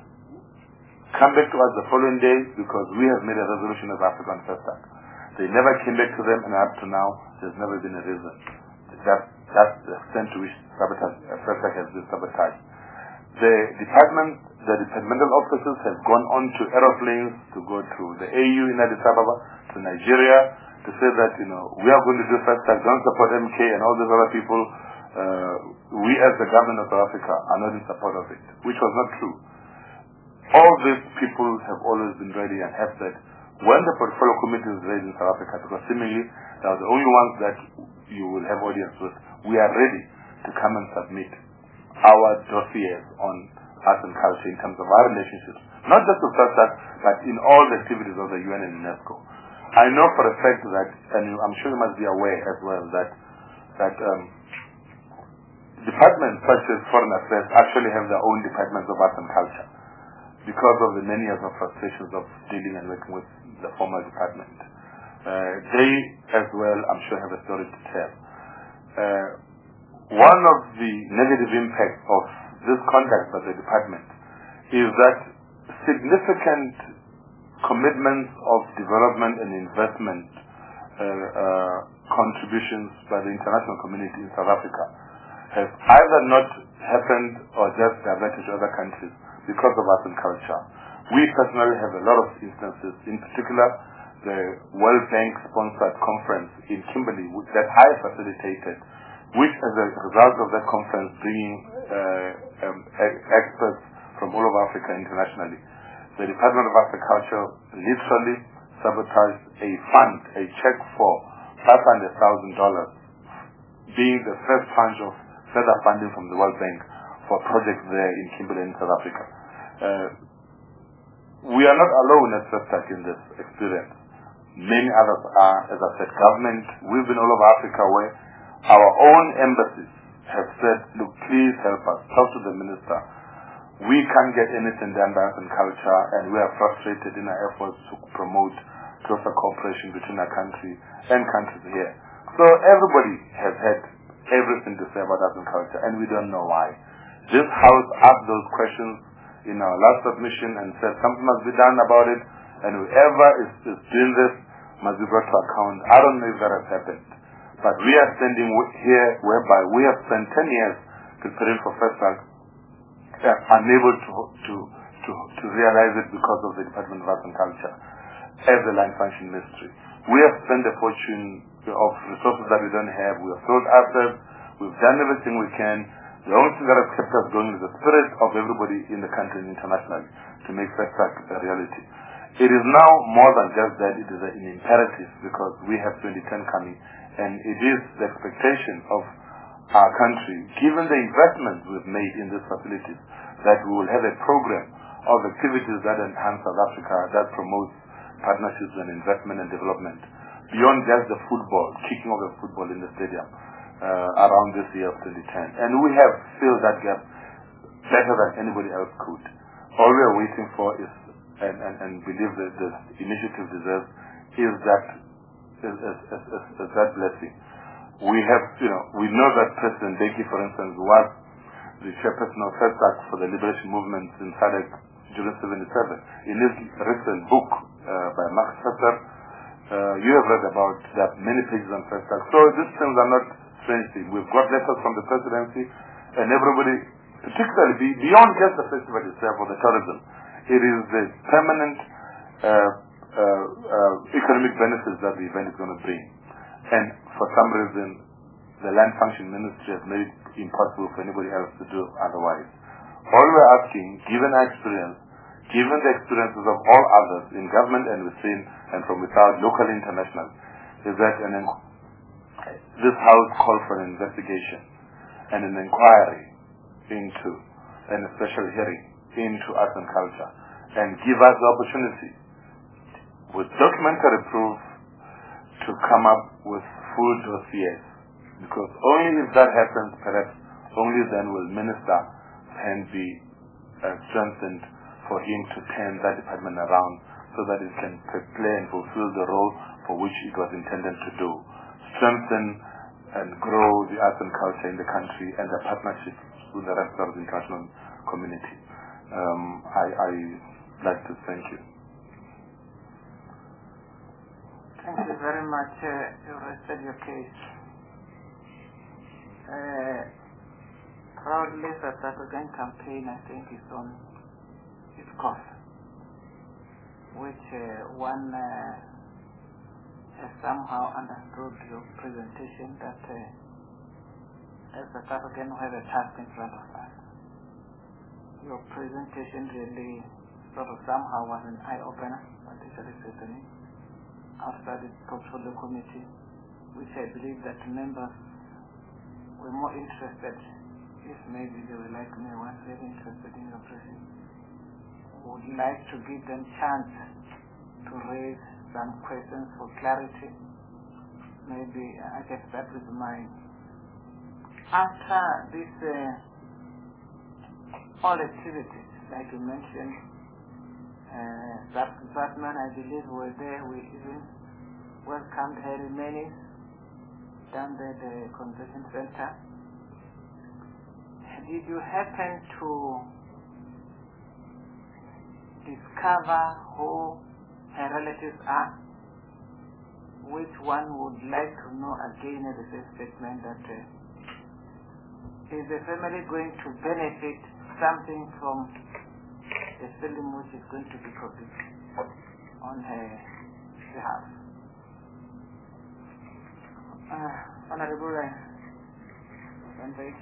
come back to us the following day because we have made a resolution as Africa on FESTAC. They never came back to them, and up to now, there's never been a reason. That, that's the extent to which sabotage, uh, FESTAC has been sabotaged. The department, the departmental officers have gone on to aeroplanes to go to the A U in Addis Ababa, to Nigeria, to say that, you know, we are going to do FESTAC, don't support M K and all these other people. Uh, we as the government of South Africa are not in support of it, which was not true. All these people have always been ready and have said, when the portfolio committee is raised in South Africa, because seemingly they are the only ones that you will have audience with, we are ready to come and submit our dossiers on arts and culture in terms of our relationships, not just with FESTAC, but in all the activities of the U N and UNESCO. I know for a fact that, and I'm sure you must be aware as well, that that um, departments such as Foreign Affairs actually have their own departments of arts and culture because of the many years of frustrations of dealing and working with the former department. Uh, they as well, I'm sure, have a story to tell. Uh, one of the negative impacts of this conduct by the department is that significant commitments of development and investment uh, uh, contributions by the international community in South Africa have either not happened or just diverted to other countries because of arts and culture. We personally have a lot of instances, in particular the World Bank sponsored conference in Kimberley that I facilitated, which as a result of that conference bringing uh, um, experts from all over Africa internationally, the Department of Agriculture literally sabotaged a fund, a check for five hundred thousand dollars, being the first tranche of further funding from the World Bank for projects there in Kimberley in South Africa. Uh, we are not alone as FESTAC in this experience. Many others are, as I said, government. We've been all over Africa where our own embassies have said, look, please help us, talk to the minister. We can't get anything done by arts and culture, and we are frustrated in our efforts to promote, to closer cooperation between our country and countries here. So everybody has had everything to say about arts and culture, and we don't know why. This House asked those questions in our last submission and said something must be done about it, and whoever is, is doing this must be brought to account. I don't know if that has happened, but we are standing here whereby we have spent ten years preparing for FESTAC, uh, unable to, to, to, to realize it because of the Department of Arts and Culture as the line function ministry. We have spent a fortune of resources that we don't have. We have sold assets. We've done everything we can. The only thing that has kept us going is the spirit of everybody in the country and internationally to make FESTAC a reality. It is now more than just that. It is an imperative because we have twenty ten coming, and it is the expectation of our country, given the investments we've made in these facilities, that we will have a program of activities that enhance South Africa, that promotes partnerships and investment and development, beyond just the football, kicking off the football in the stadium uh, around this year of twenty ten. And we have filled that gap better than anybody else could. All we are waiting for is, and, and, and believe that this initiative deserves, is that, is, is, is, is, is that blessing. We have, you know, we know that President Beki, for instance, was the chairperson of FESTAC for the liberation movement in SADC during seventy-seven. In his recent book uh, by Max Fesser, uh, you have read about that many pages on FESTAC. So these things are not strange things. We've got letters from the presidency, and everybody, particularly beyond just the festival itself or the tourism, it is the permanent uh, uh, uh, economic benefits that the event is going to bring. And for some reason, the land function ministry has made it impossible for anybody else to do otherwise. All we're asking, given our experience, given the experiences of all others in government and within and from without, local and international, is that an, this House called for an investigation and an inquiry into, and a special hearing into arts and culture, and give us the opportunity with documentary proof to come up with full dossiers, because only if that happens, perhaps only then will Minister can be uh, strengthened for him to turn that department around so that it can play and fulfill the role for which it was intended to do. Strengthen and grow the arts and culture in the country and the partnership with the rest of the international community. Um, I, I like to thank you. Thank you very much. Uh, you rested your case. Uh, proudly South African campaign, I think, is on its course, which uh, one uh, has somehow understood your presentation that uh, as South African we have a task in front of us. Your presentation really sort of somehow was an eye-opener, particularly certainly after the portfolio committee, which I believe that members were more interested, if maybe they were like me, were very interested in your presentation. Would like to give them chance to raise some questions for clarity. Maybe I can start with mine. After this uh, all activities, like you mentioned, Uh, that department, I believe, were there. We even welcomed Harry Menis down there at the convention center. Did you happen to discover who her relatives are? Which one would like to know again at the same statement that uh, is the family going to benefit something from the film which is going to be produced on her behalf? Uh, Honorable Van Dijk.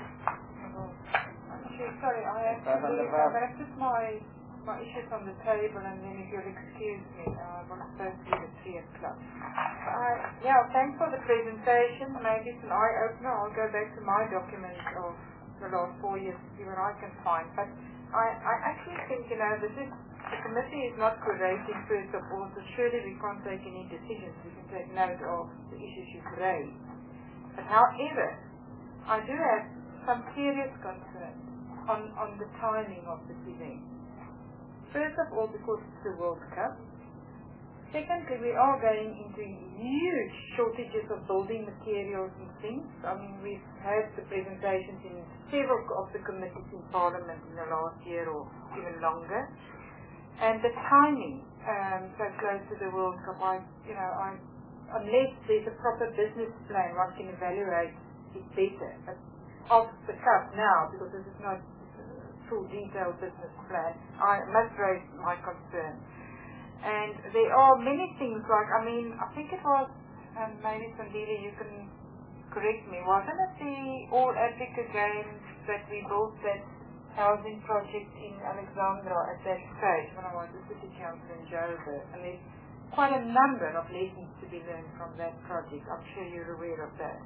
Sorry, I have to leave. I'm going to put my, my issues on the table, and then if you'll excuse me, I will first leave at three o'clock. Uh, yeah, thanks for the presentation. Maybe it's an eye-opener. I'll go back to my documents of the last four years to see what I can find. But I, I actually think, you know, this is, the committee is not creating first of all, so surely we can't take any decisions. We can take note of the issues you've raised. But however, I do have some serious concerns on, on the timing of this event. First of all, because it's the World Cup, Secondly, we are going into huge shortages of building materials and things. I mean, we've had the presentations in several of the committees in Parliament in the last year or even longer. And the timing, um, so close to the World Cup, I, you know, I, unless there's a proper business plan, one can evaluate it better. But off the cuff now, because this is not a full detailed business plan, I must raise my concern. And there are many things like, I mean, I think it was, and maybe Sandile, you can correct me, wasn't it the All Africa Games that we built that housing project in Alexandra at that stage when I was the city councillor in Joburg? And there's quite a number of lessons to be learned from that project. I'm sure you're aware of that.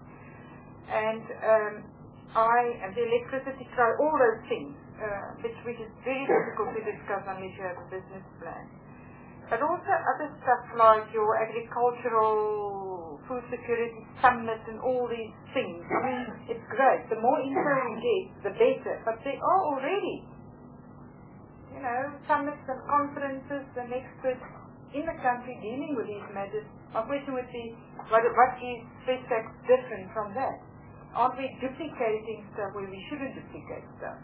And um, I, and the electricity, all those things, uh, which, which is very difficult to discuss unless you have a business plan. But also other stuff like your agricultural food security summit and all these things. I mean, it's great. The more info we get, the better. But they are already, you know, summits and conferences and experts in the country dealing with these matters. My question would be, what, what is Freshtax different from that? Aren't we duplicating stuff where we shouldn't duplicate stuff?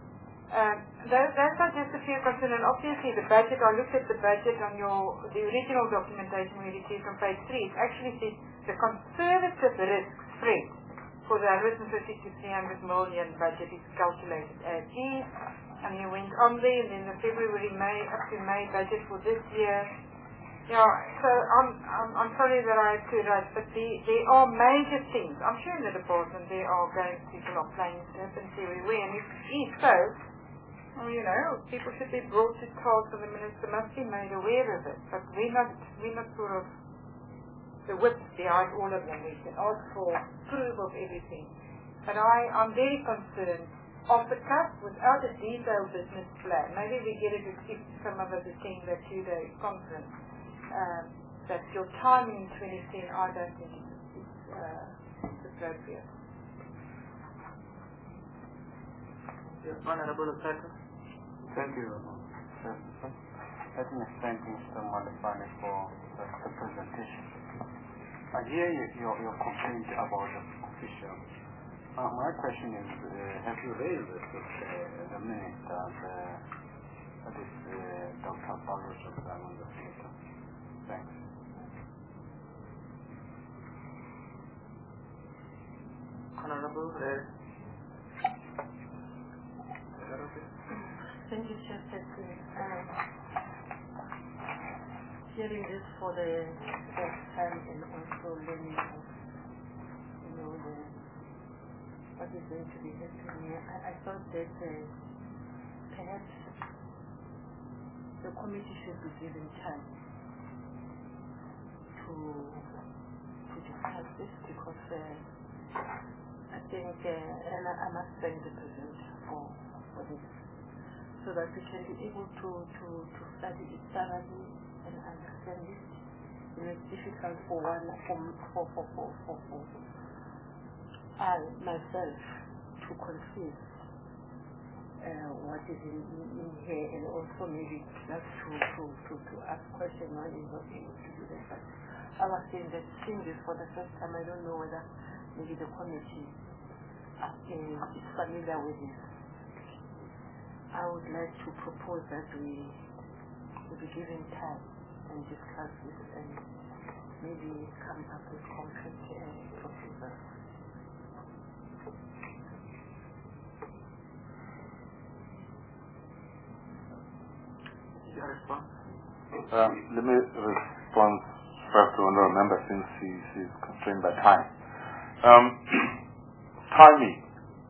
Um, those, those are just a few concerns, and obviously the budget, I looked at the budget on your, the original documentation we received from page three, it actually says the conservative risk spread for the one hundred fifty to three hundred million budget is calculated as is, and you went on there, and then the February, May, up to May budget for this year. Yeah, so I'm, I'm, I'm sorry that I have to write, but the, there are major things. I'm sure in the department there are games people are playing serpents everywhere, and if it is so, well, you know, people should be brought to task and the minister must be made aware of it. But we're not, we're not sort of the whips behind all of them. We can ask for proof of everything. But I, I'm very concerned, off the cuff, without a detailed business plan, maybe we get it if some of us attend that two-day conference, um, that your timing in twenty ten, I don't think is, is uh, appropriate. Yes, Honorable Secretary. Thank you, Chairperson. Let me thank Mister Malefane for the, the presentation. I hear you, your, your complaint about the official. Uh, my question is, uh, have you raised this with uh, the Minister, the, that is uh, Doctor Paulo Simon, the Minister? Thanks. Honorable Red. Thank you, Chairperson. Um, hearing this for the first time and also learning of, you know, the, what is going to be happening here, I, I thought that uh, perhaps the committee should be given time to to discuss this because uh, I think, uh, and I, I must thank the presenter for, for this, so that we can be able to, to, to study it thoroughly and understand it. You know, it's difficult for one, for, for, for, for, for, for I, myself, to conceive uh, what is in, in, in here, and also maybe just to, to, to, to ask questions. One is not able to do that. But I was saying that seeing this for the first time, I don't know whether maybe the committee uh, is familiar with this. I would like to propose that we will be given time and discuss this and maybe come up with concrete uh, proposals. Your response? Um, let me respond first to honorable member since she, she's constrained by time. Um, timing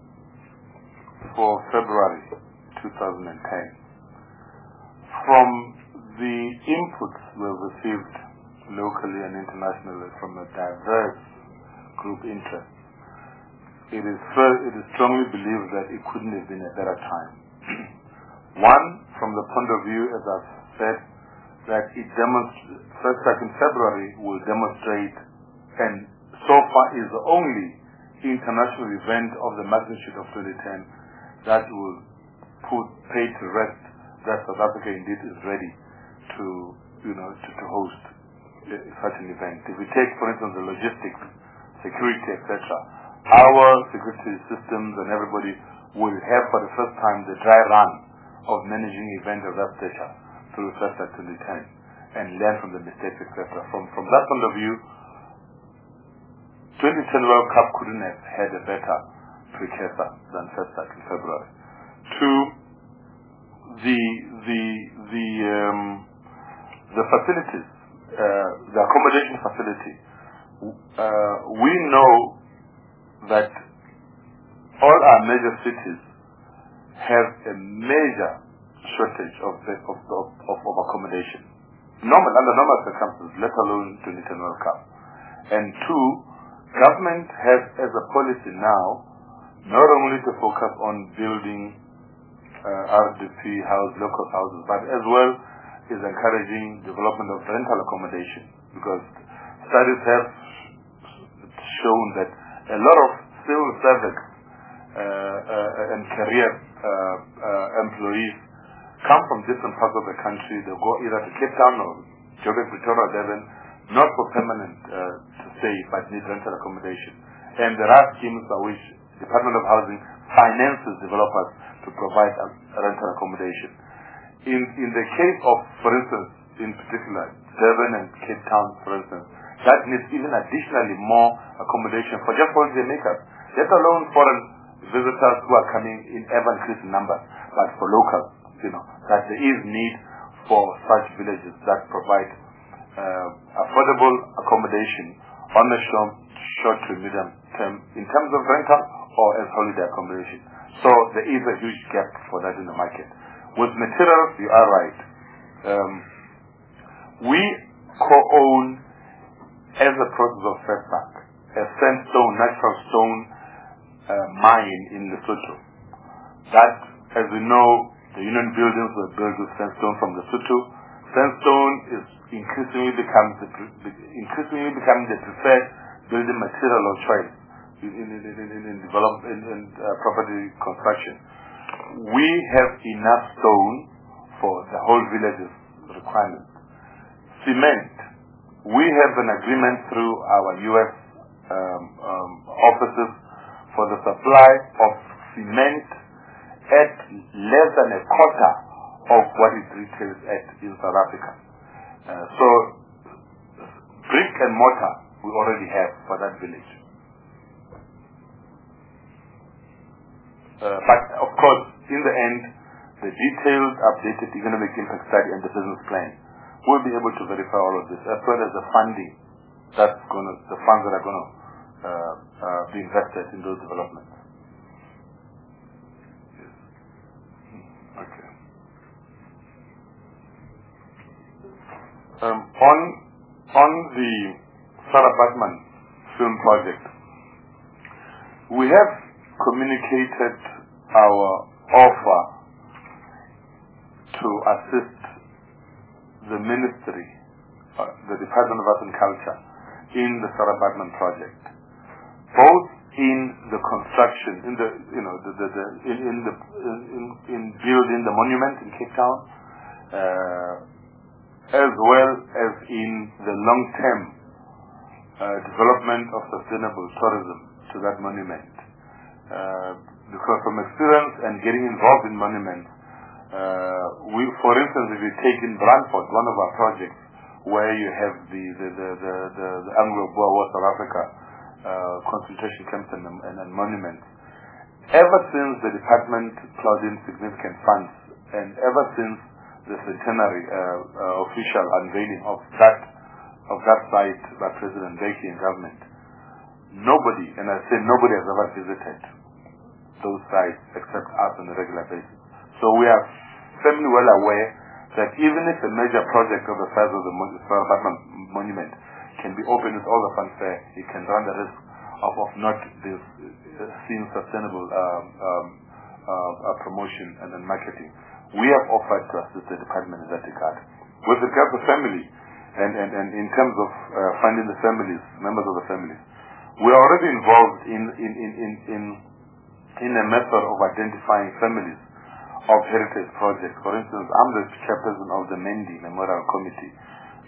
for February two thousand ten. From the inputs we've received locally and internationally from a diverse group interest, it is, it is strongly believed that it couldn't have been a better time. One, from the point of view, as I've said, that it demonstrates, first back in February will demonstrate, and so far is the only international event of the magnitude of twenty ten that will put pay to rest that South Africa indeed is ready to, you know, to, to host such an event. If we take, for instance, the logistics, security, et cetera, our security systems and everybody will have for the first time the dry run of managing events of that stature through FESTAC twenty ten and learn from the mistakes, et cetera. From, from that point of view, twenty ten World Cup couldn't have had a better precursor than FESTAC in February. Two, the the the um, the facilities, uh, the accommodation facility. Uh, we know that all our major cities have a major shortage of the, of, of, of, of accommodation. Normal, under normal circumstances, let alone twenty ten World Cup. And two, government has as a policy now not only to focus on building uh, R D P house, local houses, but as well is encouraging development of rental accommodation, because studies have shown that a lot of civil service uh, uh, and career uh, uh, employees come from different parts of the country. They go either to Cape Town or Joburg, Pretoria, Devon, not for permanent uh, to stay, but need rental accommodation. And there are schemes by which Department of Housing finances developers to provide a, a rental accommodation. In in the case of, for instance, in particular, Durban and Cape Town, for instance, that needs even additionally more accommodation for just holiday makers, let alone foreign visitors who are coming in ever increasing numbers, but for locals, you know, that there is need for such villages that provide uh, affordable accommodation on the short, short to medium term in terms of rental or as holiday accommodation. So there is a huge gap for that in the market. With materials, you are right. Um, we co-own, as a process of FESTAC, a sandstone, natural stone uh, mine in Lesotho. That, as we know, the union buildings were built with sandstone from Lesotho. Sandstone is increasingly becomes the increasingly becoming the preferred building material of choice in in in, in, in development in, in uh, property construction. We have enough stone for the whole village's requirement. Cement. We have an agreement through our U S um, um, offices for the supply of cement at less than a quarter of what it retails at in South Africa. Uh, so, brick and mortar we already have for that village. Uh, but of course, in the end, the detailed, updated economic impact study and the business plan will be able to verify all of this, as well as the funding that's going to, the funds that are going to uh, uh, be invested in those developments. Yes. Okay. Um, on on the Sarah Batman film project, we have communicated our offer to assist the ministry, uh, the Department of Arts and Culture, in the Sarah Batman project, both in the construction, in the you know the, the, the in, in the in, in building the monument in Cape Town, uh, as well as in the long-term uh, development of sustainable tourism to that monument. Uh, because from experience and getting involved in monuments, uh, we, for instance, if you take in Brandfort, one of our projects, where you have the the the the, the, the Anglo-Boer War South Africa uh, concentration camps and, and, and monuments, ever since the department plowed in significant funds, and ever since the centenary uh, uh, official unveiling of that of that site by President Mbeki and government, nobody, and I say nobody, has ever visited those sites except us on a regular basis. So we are firmly well aware that even if a major project of the size of the Sarah Batman monument can be opened with all the fanfare, it can run the risk of, of not this, uh, seeing sustainable um, um, uh, uh, promotion and, and marketing. We have offered to assist the department in that regard. With regard to family, and, and, and in terms of uh, finding the families, members of the families, we are already involved in in, in, in, in in a method of identifying families of heritage projects. For instance, I'm the chairperson of the Mendy Memorial Committee.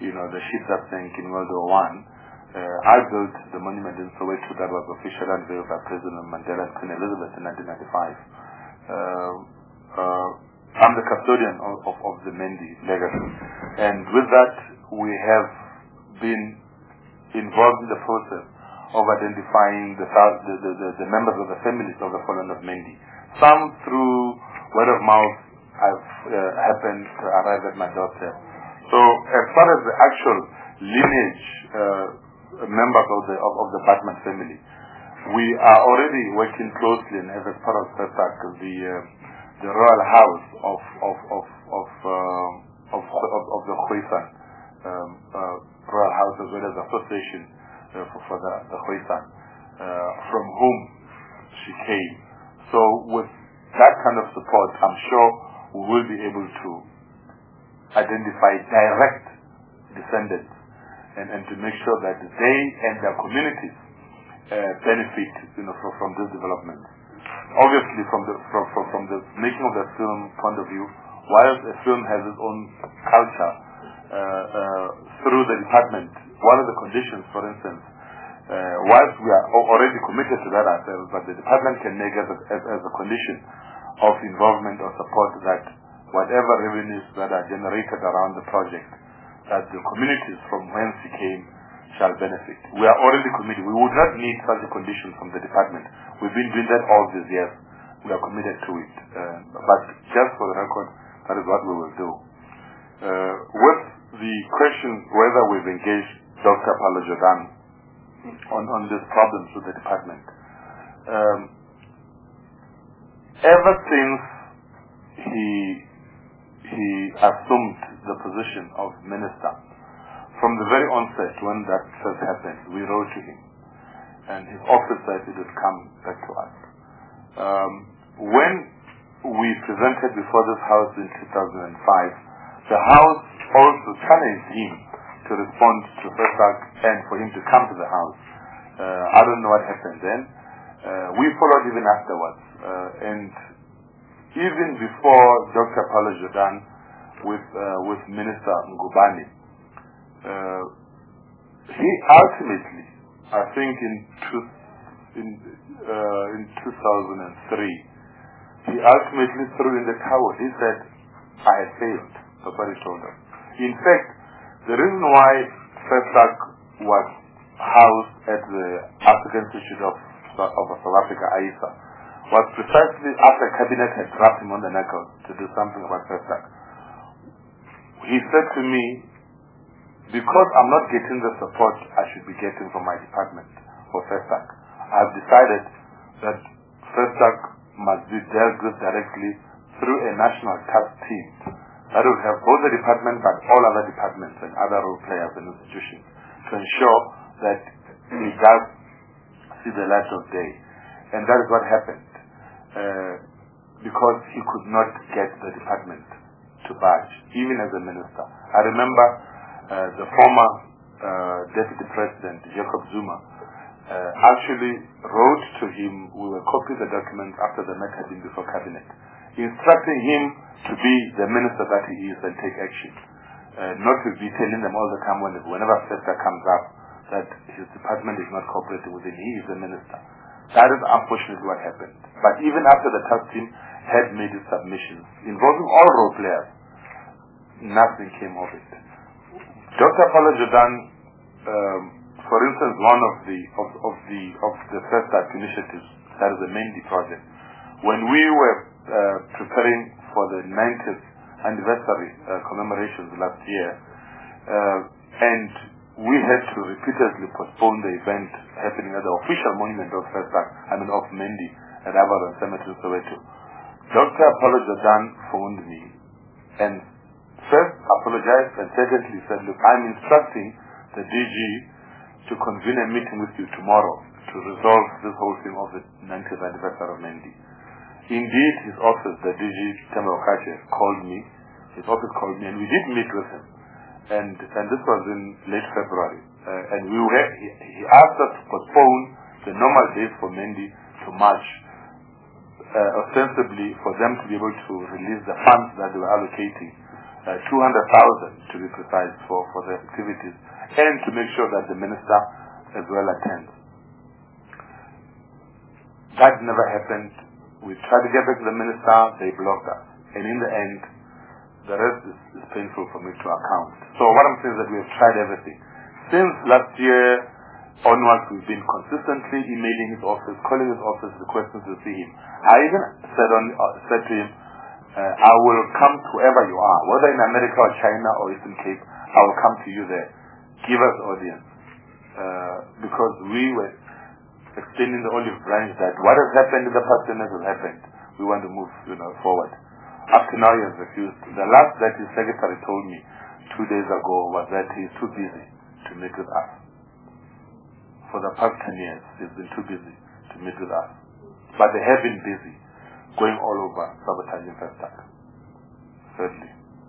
you know, the ship that sank in World War One. Uh, I built the monument in Soweto that was officially unveiled by President Mandela and Queen Elizabeth in nineteen ninety-five. Uh, uh, I'm the custodian of, of, of the Mendi legacy. And with that, we have been involved in the process of identifying the, the, the, the members of the families of the fallen of Mendi. Some through word of mouth have uh, happened to arrive at my doorstep. So as far as the actual lineage uh, members of the of, of the Batman family, we are already working closely and as a part of FESAC, the uh, the royal house of of of of uh, of, of, of the Khoisan um, uh, royal house, as well as the association uh, for, for the, the Khoisan, uh, from whom she came. So with that kind of support, I'm sure we will be able to identify direct descendants and, and to make sure that they and their communities uh, benefit, you know, from, from this development. Obviously, from the from, from, from the making of the film point of view, while a film has its own culture, uh, uh, through the department, one of the conditions, for instance, uh, whilst we are already committed to that ourselves, but the department can make as a, as, as a condition of involvement or support that whatever revenues that are generated around the project, that the communities from whence he came shall benefit. We are already committed. We would not need such a condition from the department. We've been doing that all these years. We are committed to it. Uh, but just for the record, that is what we will do. Uh, with the question whether we've engaged Doctor Pallo Jordan on, on these problems with the department, um, ever since he he assumed the position of minister, from the very onset when that first happened, we wrote to him, and his office said it would come back to us. Um, when we presented before this house in two thousand five, the house also challenged him to respond to FESAC and for him to come to the house. Uh, I don't know what happened then. Uh, we followed even afterwards, uh, and even before Doctor Pallo Jordan with uh, with Minister Ngubane, uh, he ultimately, I think in two, in uh, in two thousand three, he ultimately threw in the towel. He said, "I had failed." That's what he told us. In fact, the reason why FESAC was housed at the African Institute of of South Africa, A I S A, was precisely after Cabinet had dropped him on the knuckles to do something about FESAC. He said to me, because I'm not getting the support I should be getting from my department for FESAC, I've decided that FESAC must be dealt with directly through a national task team that will have both the department but all other departments and other role players and institutions to ensure that he does see the light of day. And that is what happened, uh, because he could not get the department to budge, even as a minister. I remember uh, the former uh, Deputy President, Jacob Zuma, uh, actually wrote to him, we will copy the documents after the matter had been before Cabinet, instructing him to be the minister that he is and take action. Uh, not to be telling them all the time when, whenever FESAC comes up that his department is not cooperating with him, he is the minister. That is unfortunately what happened. But even after the task team had made its submissions involving all role players, nothing came of it. Doctor Pallo Jordan, um, for instance, one of the of, of the of the FESAC initiatives, that is the Mendi project, when we were uh, preparing for the ninetieth anniversary uh, commemorations last year, uh, and we had to repeatedly postpone the event happening at the official monument of FESAC, I mean of Mendi, at Avalon Cemetery, Soweto. Doctor Pallo Jordan phoned me and first apologized and secondly said, look, I'm instructing the D G to convene a meeting with you tomorrow to resolve this whole thing of the ninetieth anniversary of Mendi. Indeed, his office, the D G Temba Okache, called me. His office called me and we did meet with him. And and this was in late February. Uh, and we were, he, he asked us to postpone the normal days for Mendi to March, uh, ostensibly for them to be able to release the funds that they were allocating uh, two hundred thousand to be precise for, for the activities, and to make sure that the minister as well attends. That never happened. We tried to get back to the minister, they blocked us. And in the end, the rest is, is painful for me to account. So what I'm saying is that we have tried everything. Since last year onwards, we've been consistently emailing his office, calling his office, requesting to see him. I even said, on, uh, said to him, uh, I will come to wherever you are, whether in America or China or Eastern Cape, I will come to you there. Give us audience. Uh, because we were extending the olive branch that what has happened in the past ten years has happened. We want to move, you know, forward. Up to now he has refused. The last that his secretary told me two days ago was that he is too busy to meet with us. For the past ten years, he's been too busy to meet with us. But they have been busy going all over sabotaging Festac. Thirdly.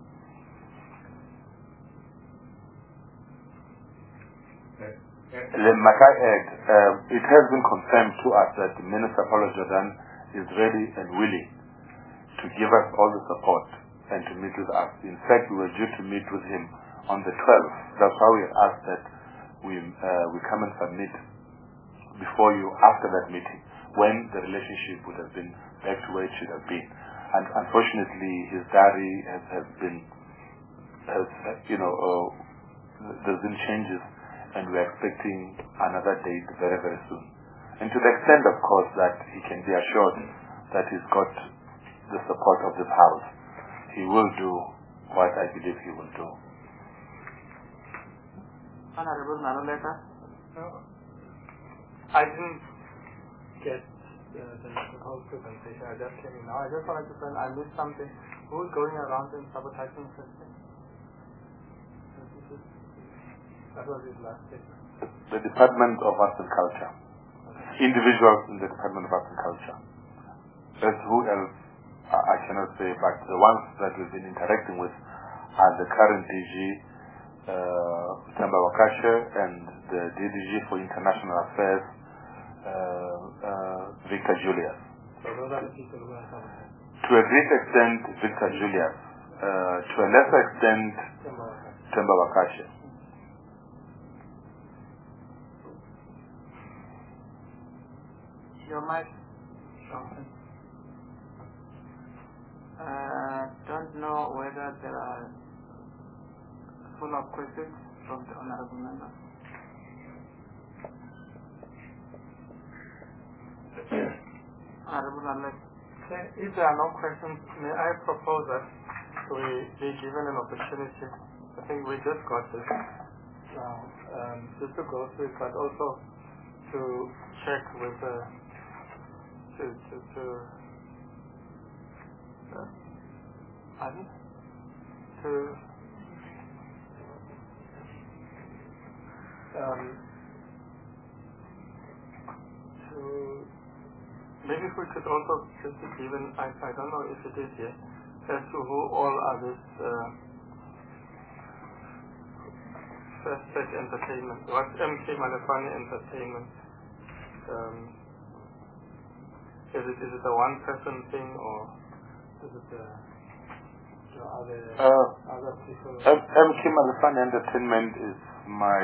Then, might I add, uh, it has been confirmed to us that Minister Paulo Jordan is ready and willing to give us all the support and to meet with us. In fact, we were due to meet with him on the twelfth. That's why we asked that we uh, we come and submit before you after that meeting, when the relationship would have been back to where it should have been. And unfortunately, his diary has, has been, has, you know, uh, there's been changes, and we're expecting another date very, very soon. And to the extent, of course, that he can be assured that he's got the support of this house, he will do what I believe he will do. Honorable Manoleka? No, I didn't get uh, the, the whole presentation. I just came in now. I just wanted to say I missed something. Who's going around and sabotaging the system? That was his last statement. The Department of Arts and Culture. Okay. Individuals in the Department of Arts and Culture. That's who else, I, I cannot say, but the ones that we've been interacting with are the current D G, uh, Themba Wakashe, and the D D G for International Affairs, uh, uh, Victor Julius. So those are the people who are sabotaging. To a great extent, Victor Julius. Uh, to a lesser extent, Themba Wakashe. Your mic. Uh, don't know whether there are follow-up questions from the honorable member. Honorable member. If there are no questions, may I propose that we be given an opportunity? I think we just got this now, um, just to go through it, but also to check with the to to to uh, I mean, to um to maybe if we could also just be given, I I don't know if it is here, as to who all are this uh, Festac Entertainment. What's M K Malefane Entertainment? Um, Is it, is it a one-person thing, or is it a, you know, are there uh, other people? M K Malefane Entertainment is my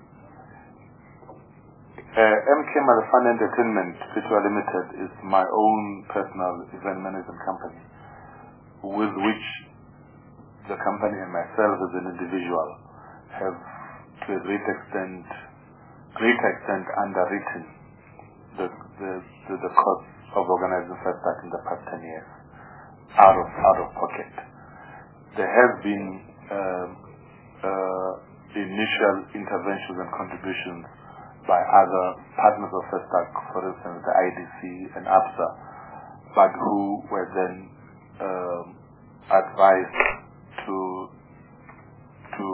uh, M K Malefane Entertainment Pty Limited is my own personal event management company, with which the company and myself as an individual have to a great extent, great extent underwritten the the the, the cost of organizing Festac in the past ten years, out of out of pocket. There have been um, uh, initial interventions and contributions by other partners of Festac, for instance, the I D C and ABSA, but who were then um, advised to to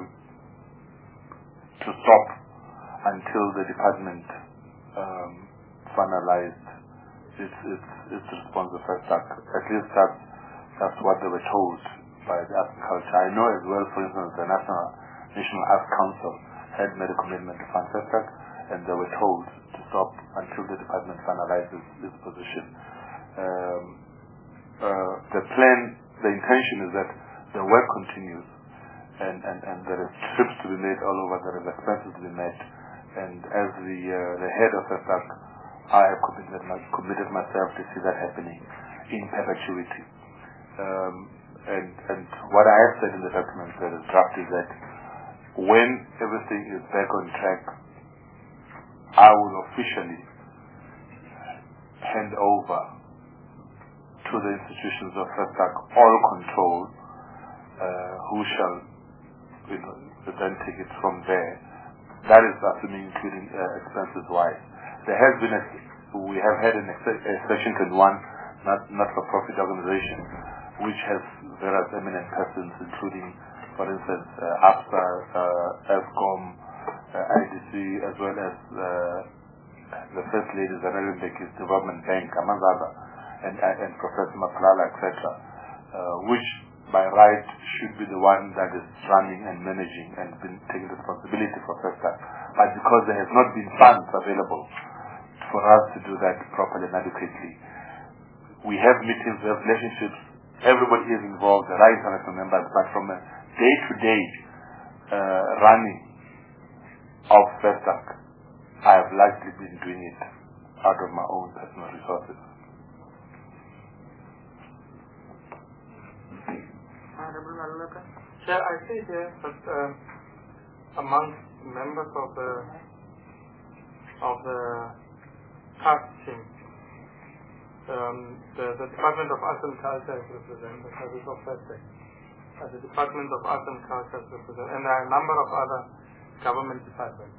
to stop until the department um, finalized its its its response to Festac. At least that's that's what they were told by the Arts and Culture. I know as well, for instance, the National National Arts Council had made a commitment to fund Festac, and they were told to stop until the department finalizes its position. Um, uh, the plan, the intention is that the work continues, and, and, and there is trips to be made all over, there is expenses to be met, and as the uh, the head of FESTAC, I have committed, my, committed myself to see that happening in perpetuity. Um, and, and what I have said in the document that is drafted is that when everything is back on track, I will officially hand over to the institutions of FESTAC all control, uh, who shall, you know, then take it from there. That is assuming including uh, expenses wise. There has been a, we have had an, a Section twenty-one not, not-for-profit organization which has various eminent persons, including, for instance, uh, APSA, uh, ESCOM, uh, I D C, as well as uh, the First Lady, Zanele Mbeki's Development Bank, among others, and, and Professor Makalala, et cetera, uh, which by right should be the one that is running and managing and been taking responsibility for FESTAC. But because there has not been funds available for us to do that properly and adequately, we have meetings, we have relationships, everybody is involved, the right international members, but from a day-to-day uh, running of FESTAC, I have largely been doing it out of my own personal resources. Honorable Maluleka. Chair, I see here that uh, amongst members of the of the task team, um, the, the Department of Arts and Culture is represented, the Service of FESTAC, uh, the Department of Arts and Culture is represented, and there are a number of other government departments.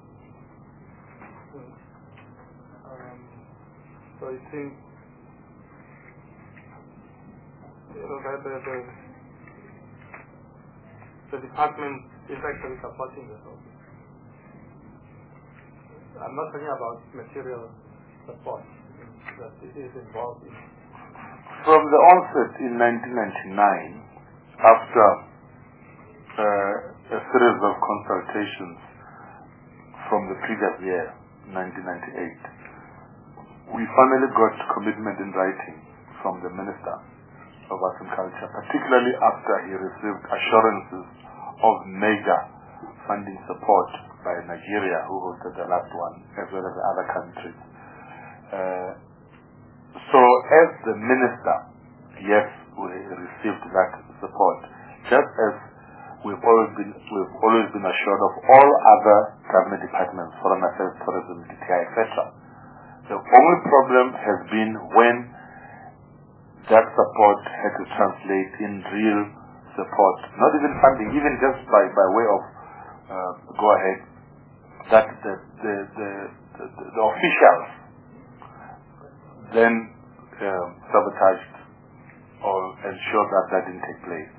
Hmm. Um, so it seems, you know, that the, the the department is actually supporting this also. I'm not talking about material support that it is involved in. From the onset in nineteen ninety-nine, after uh, a series of consultations from the previous year, nineteen ninety-eight, we finally got commitment in writing from the Minister of Arts and Culture, particularly after he received assurances of major funding support by Nigeria, who hosted the last one, as well as the other countries. Uh, so as the Minister, yes, we received that support, just as we've always been, we've always been assured of all other government departments, Foreign Affairs, Tourism, D T I, et cetera. The only problem has been when that support had to translate in real support, not even funding, even just by, by way of uh, go ahead, that the, the, the, the, the officials then uh, sabotaged or ensured that that didn't take place.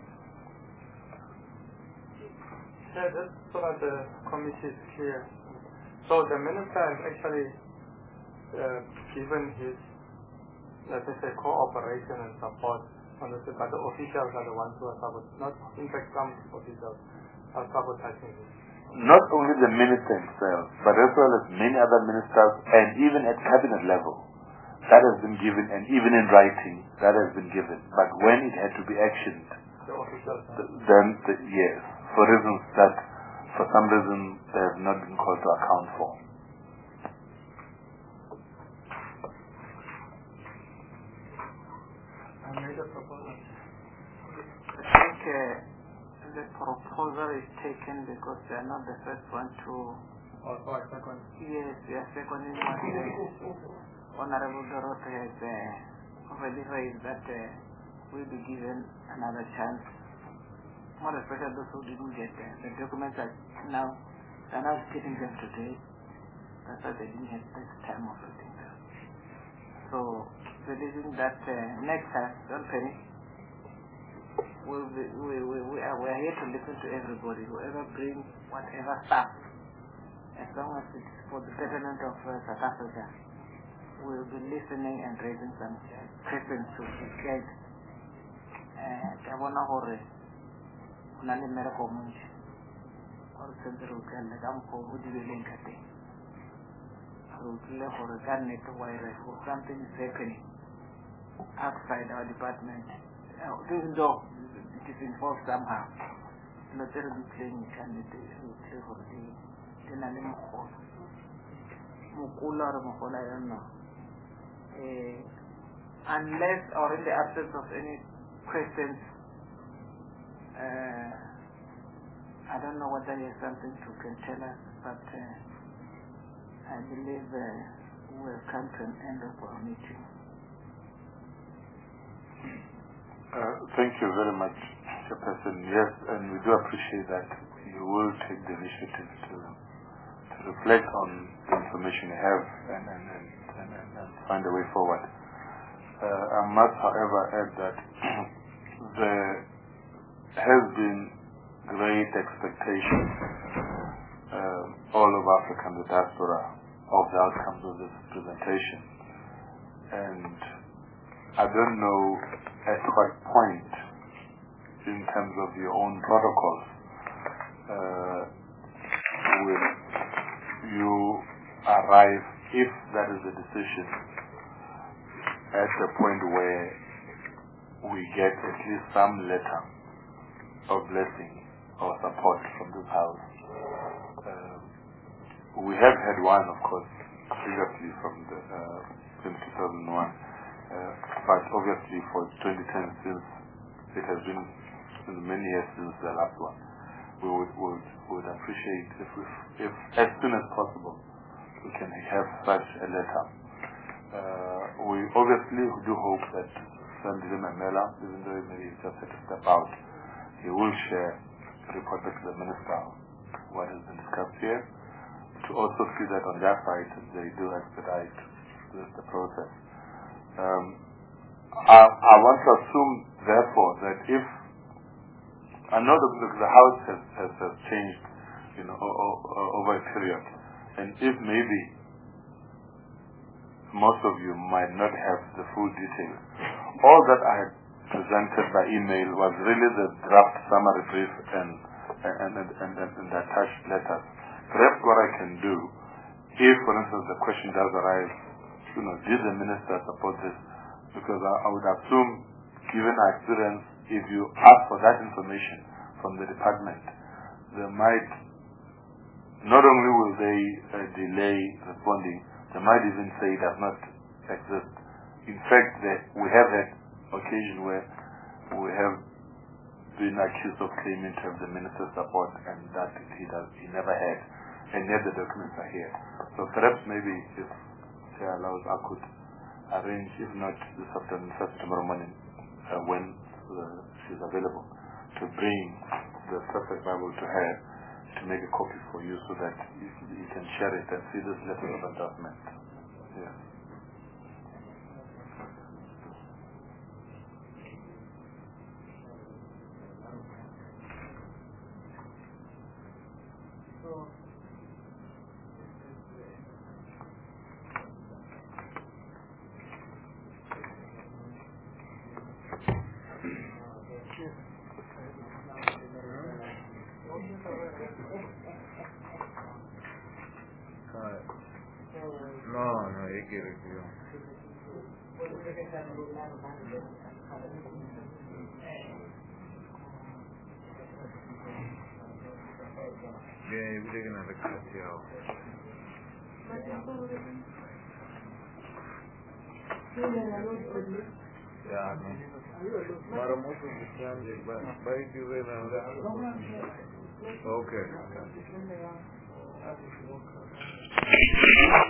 Yeah, just so that the committee is clear. So the Minister has actually uh, given his, let's say, cooperation and support, honestly, but the officials are the ones who are sabotaging. Not, in fact, some officials are sabotaging this. Not only the minister himself, but as well as many other ministers, and even at cabinet level, that has been given, and even in writing, that has been given. But when it had to be actioned, the officials, the, then the, yes, for reasons that, for some reason, they have not been called to account for. I made a proposal. I think uh, the proposal is taken because they are not the first one to. Or for a second. Yes, we are second in what the Honorable Dorothy has uh, already raised, that uh, we'll be given another chance. More especially those who didn't get uh, the documents are now, they are now getting them today. That's why they didn't have this time of getting them. So, believing that uh, next time, don't panic. We'll be, we, we, we, are, we are here to listen to everybody, whoever brings whatever stuff, as long as it's for the betterment of uh, South Africa. We'll be listening and raising some questions to be get. I want to hurry. Nani mereko munji. Or sendiri ukele kamko udiwe linkati. Ukile hurry kan neto waire. Or something is happening outside our department. Even though it is involved somehow. Not really playing a candidate who play for the Tenale Mokola. Mokola or Mokola, I don't know. Uh, unless or in the absence of any questions, uh, I don't know whether you have something to can tell us, but uh, I believe uh, we have come to an end of our meeting. Uh, thank you very much, Chairperson. Yes, and we do appreciate that you will take the initiative to, to reflect on the information you have and, and, and, and, and, and find a way forward. Uh, I must, however, add that there has been great expectation uh, all over Africa and the diaspora of the outcomes of this presentation. And I don't know at what point in terms of your own protocols uh, will you arrive, if that is the decision, at the point where we get at least some letter of blessing or support from this house. Uh, we have had one, of course, previously from the uh, since two thousand one. Uh, but obviously for twenty ten, since it has been since many years since the last one, we would, would, would appreciate if, we, if as soon as possible we can have such a letter. Uh, we obviously do hope that Sandile Mamela, even though he may just had to step out, he will share, report back to the Minister what has been discussed here, to also see that on their side they do expedite the, the process. Um, I, I want to assume, therefore, that if I know that the House has, has, has changed, you know, o o over a period, and if maybe most of you might not have the full details, all that I had presented by email was really the draft summary brief and and and, and, and, and the attached letters. Perhaps what I can do, if, for instance, the question does arise, you know, did the minister support this? Because I, I would assume, given our experience, if you ask for that information from the department, they might, not only will they uh, delay responding, they might even say it does not exist. In fact, they, we have had occasion where we have been accused of claiming to have the minister's support and that he does, he never had, and yet the documents are here. So perhaps maybe if Chair allows, I could arrange, if not this afternoon, first tomorrow morning, uh, when uh, she's available, to bring the Perfect Bible to her, to make a copy for you so that you, you can share it and see this letter of endorsement. Yeah. No, no, hay que review. Yeah, we're taking a look at you. Yeah, no. Maramoto is by you okay.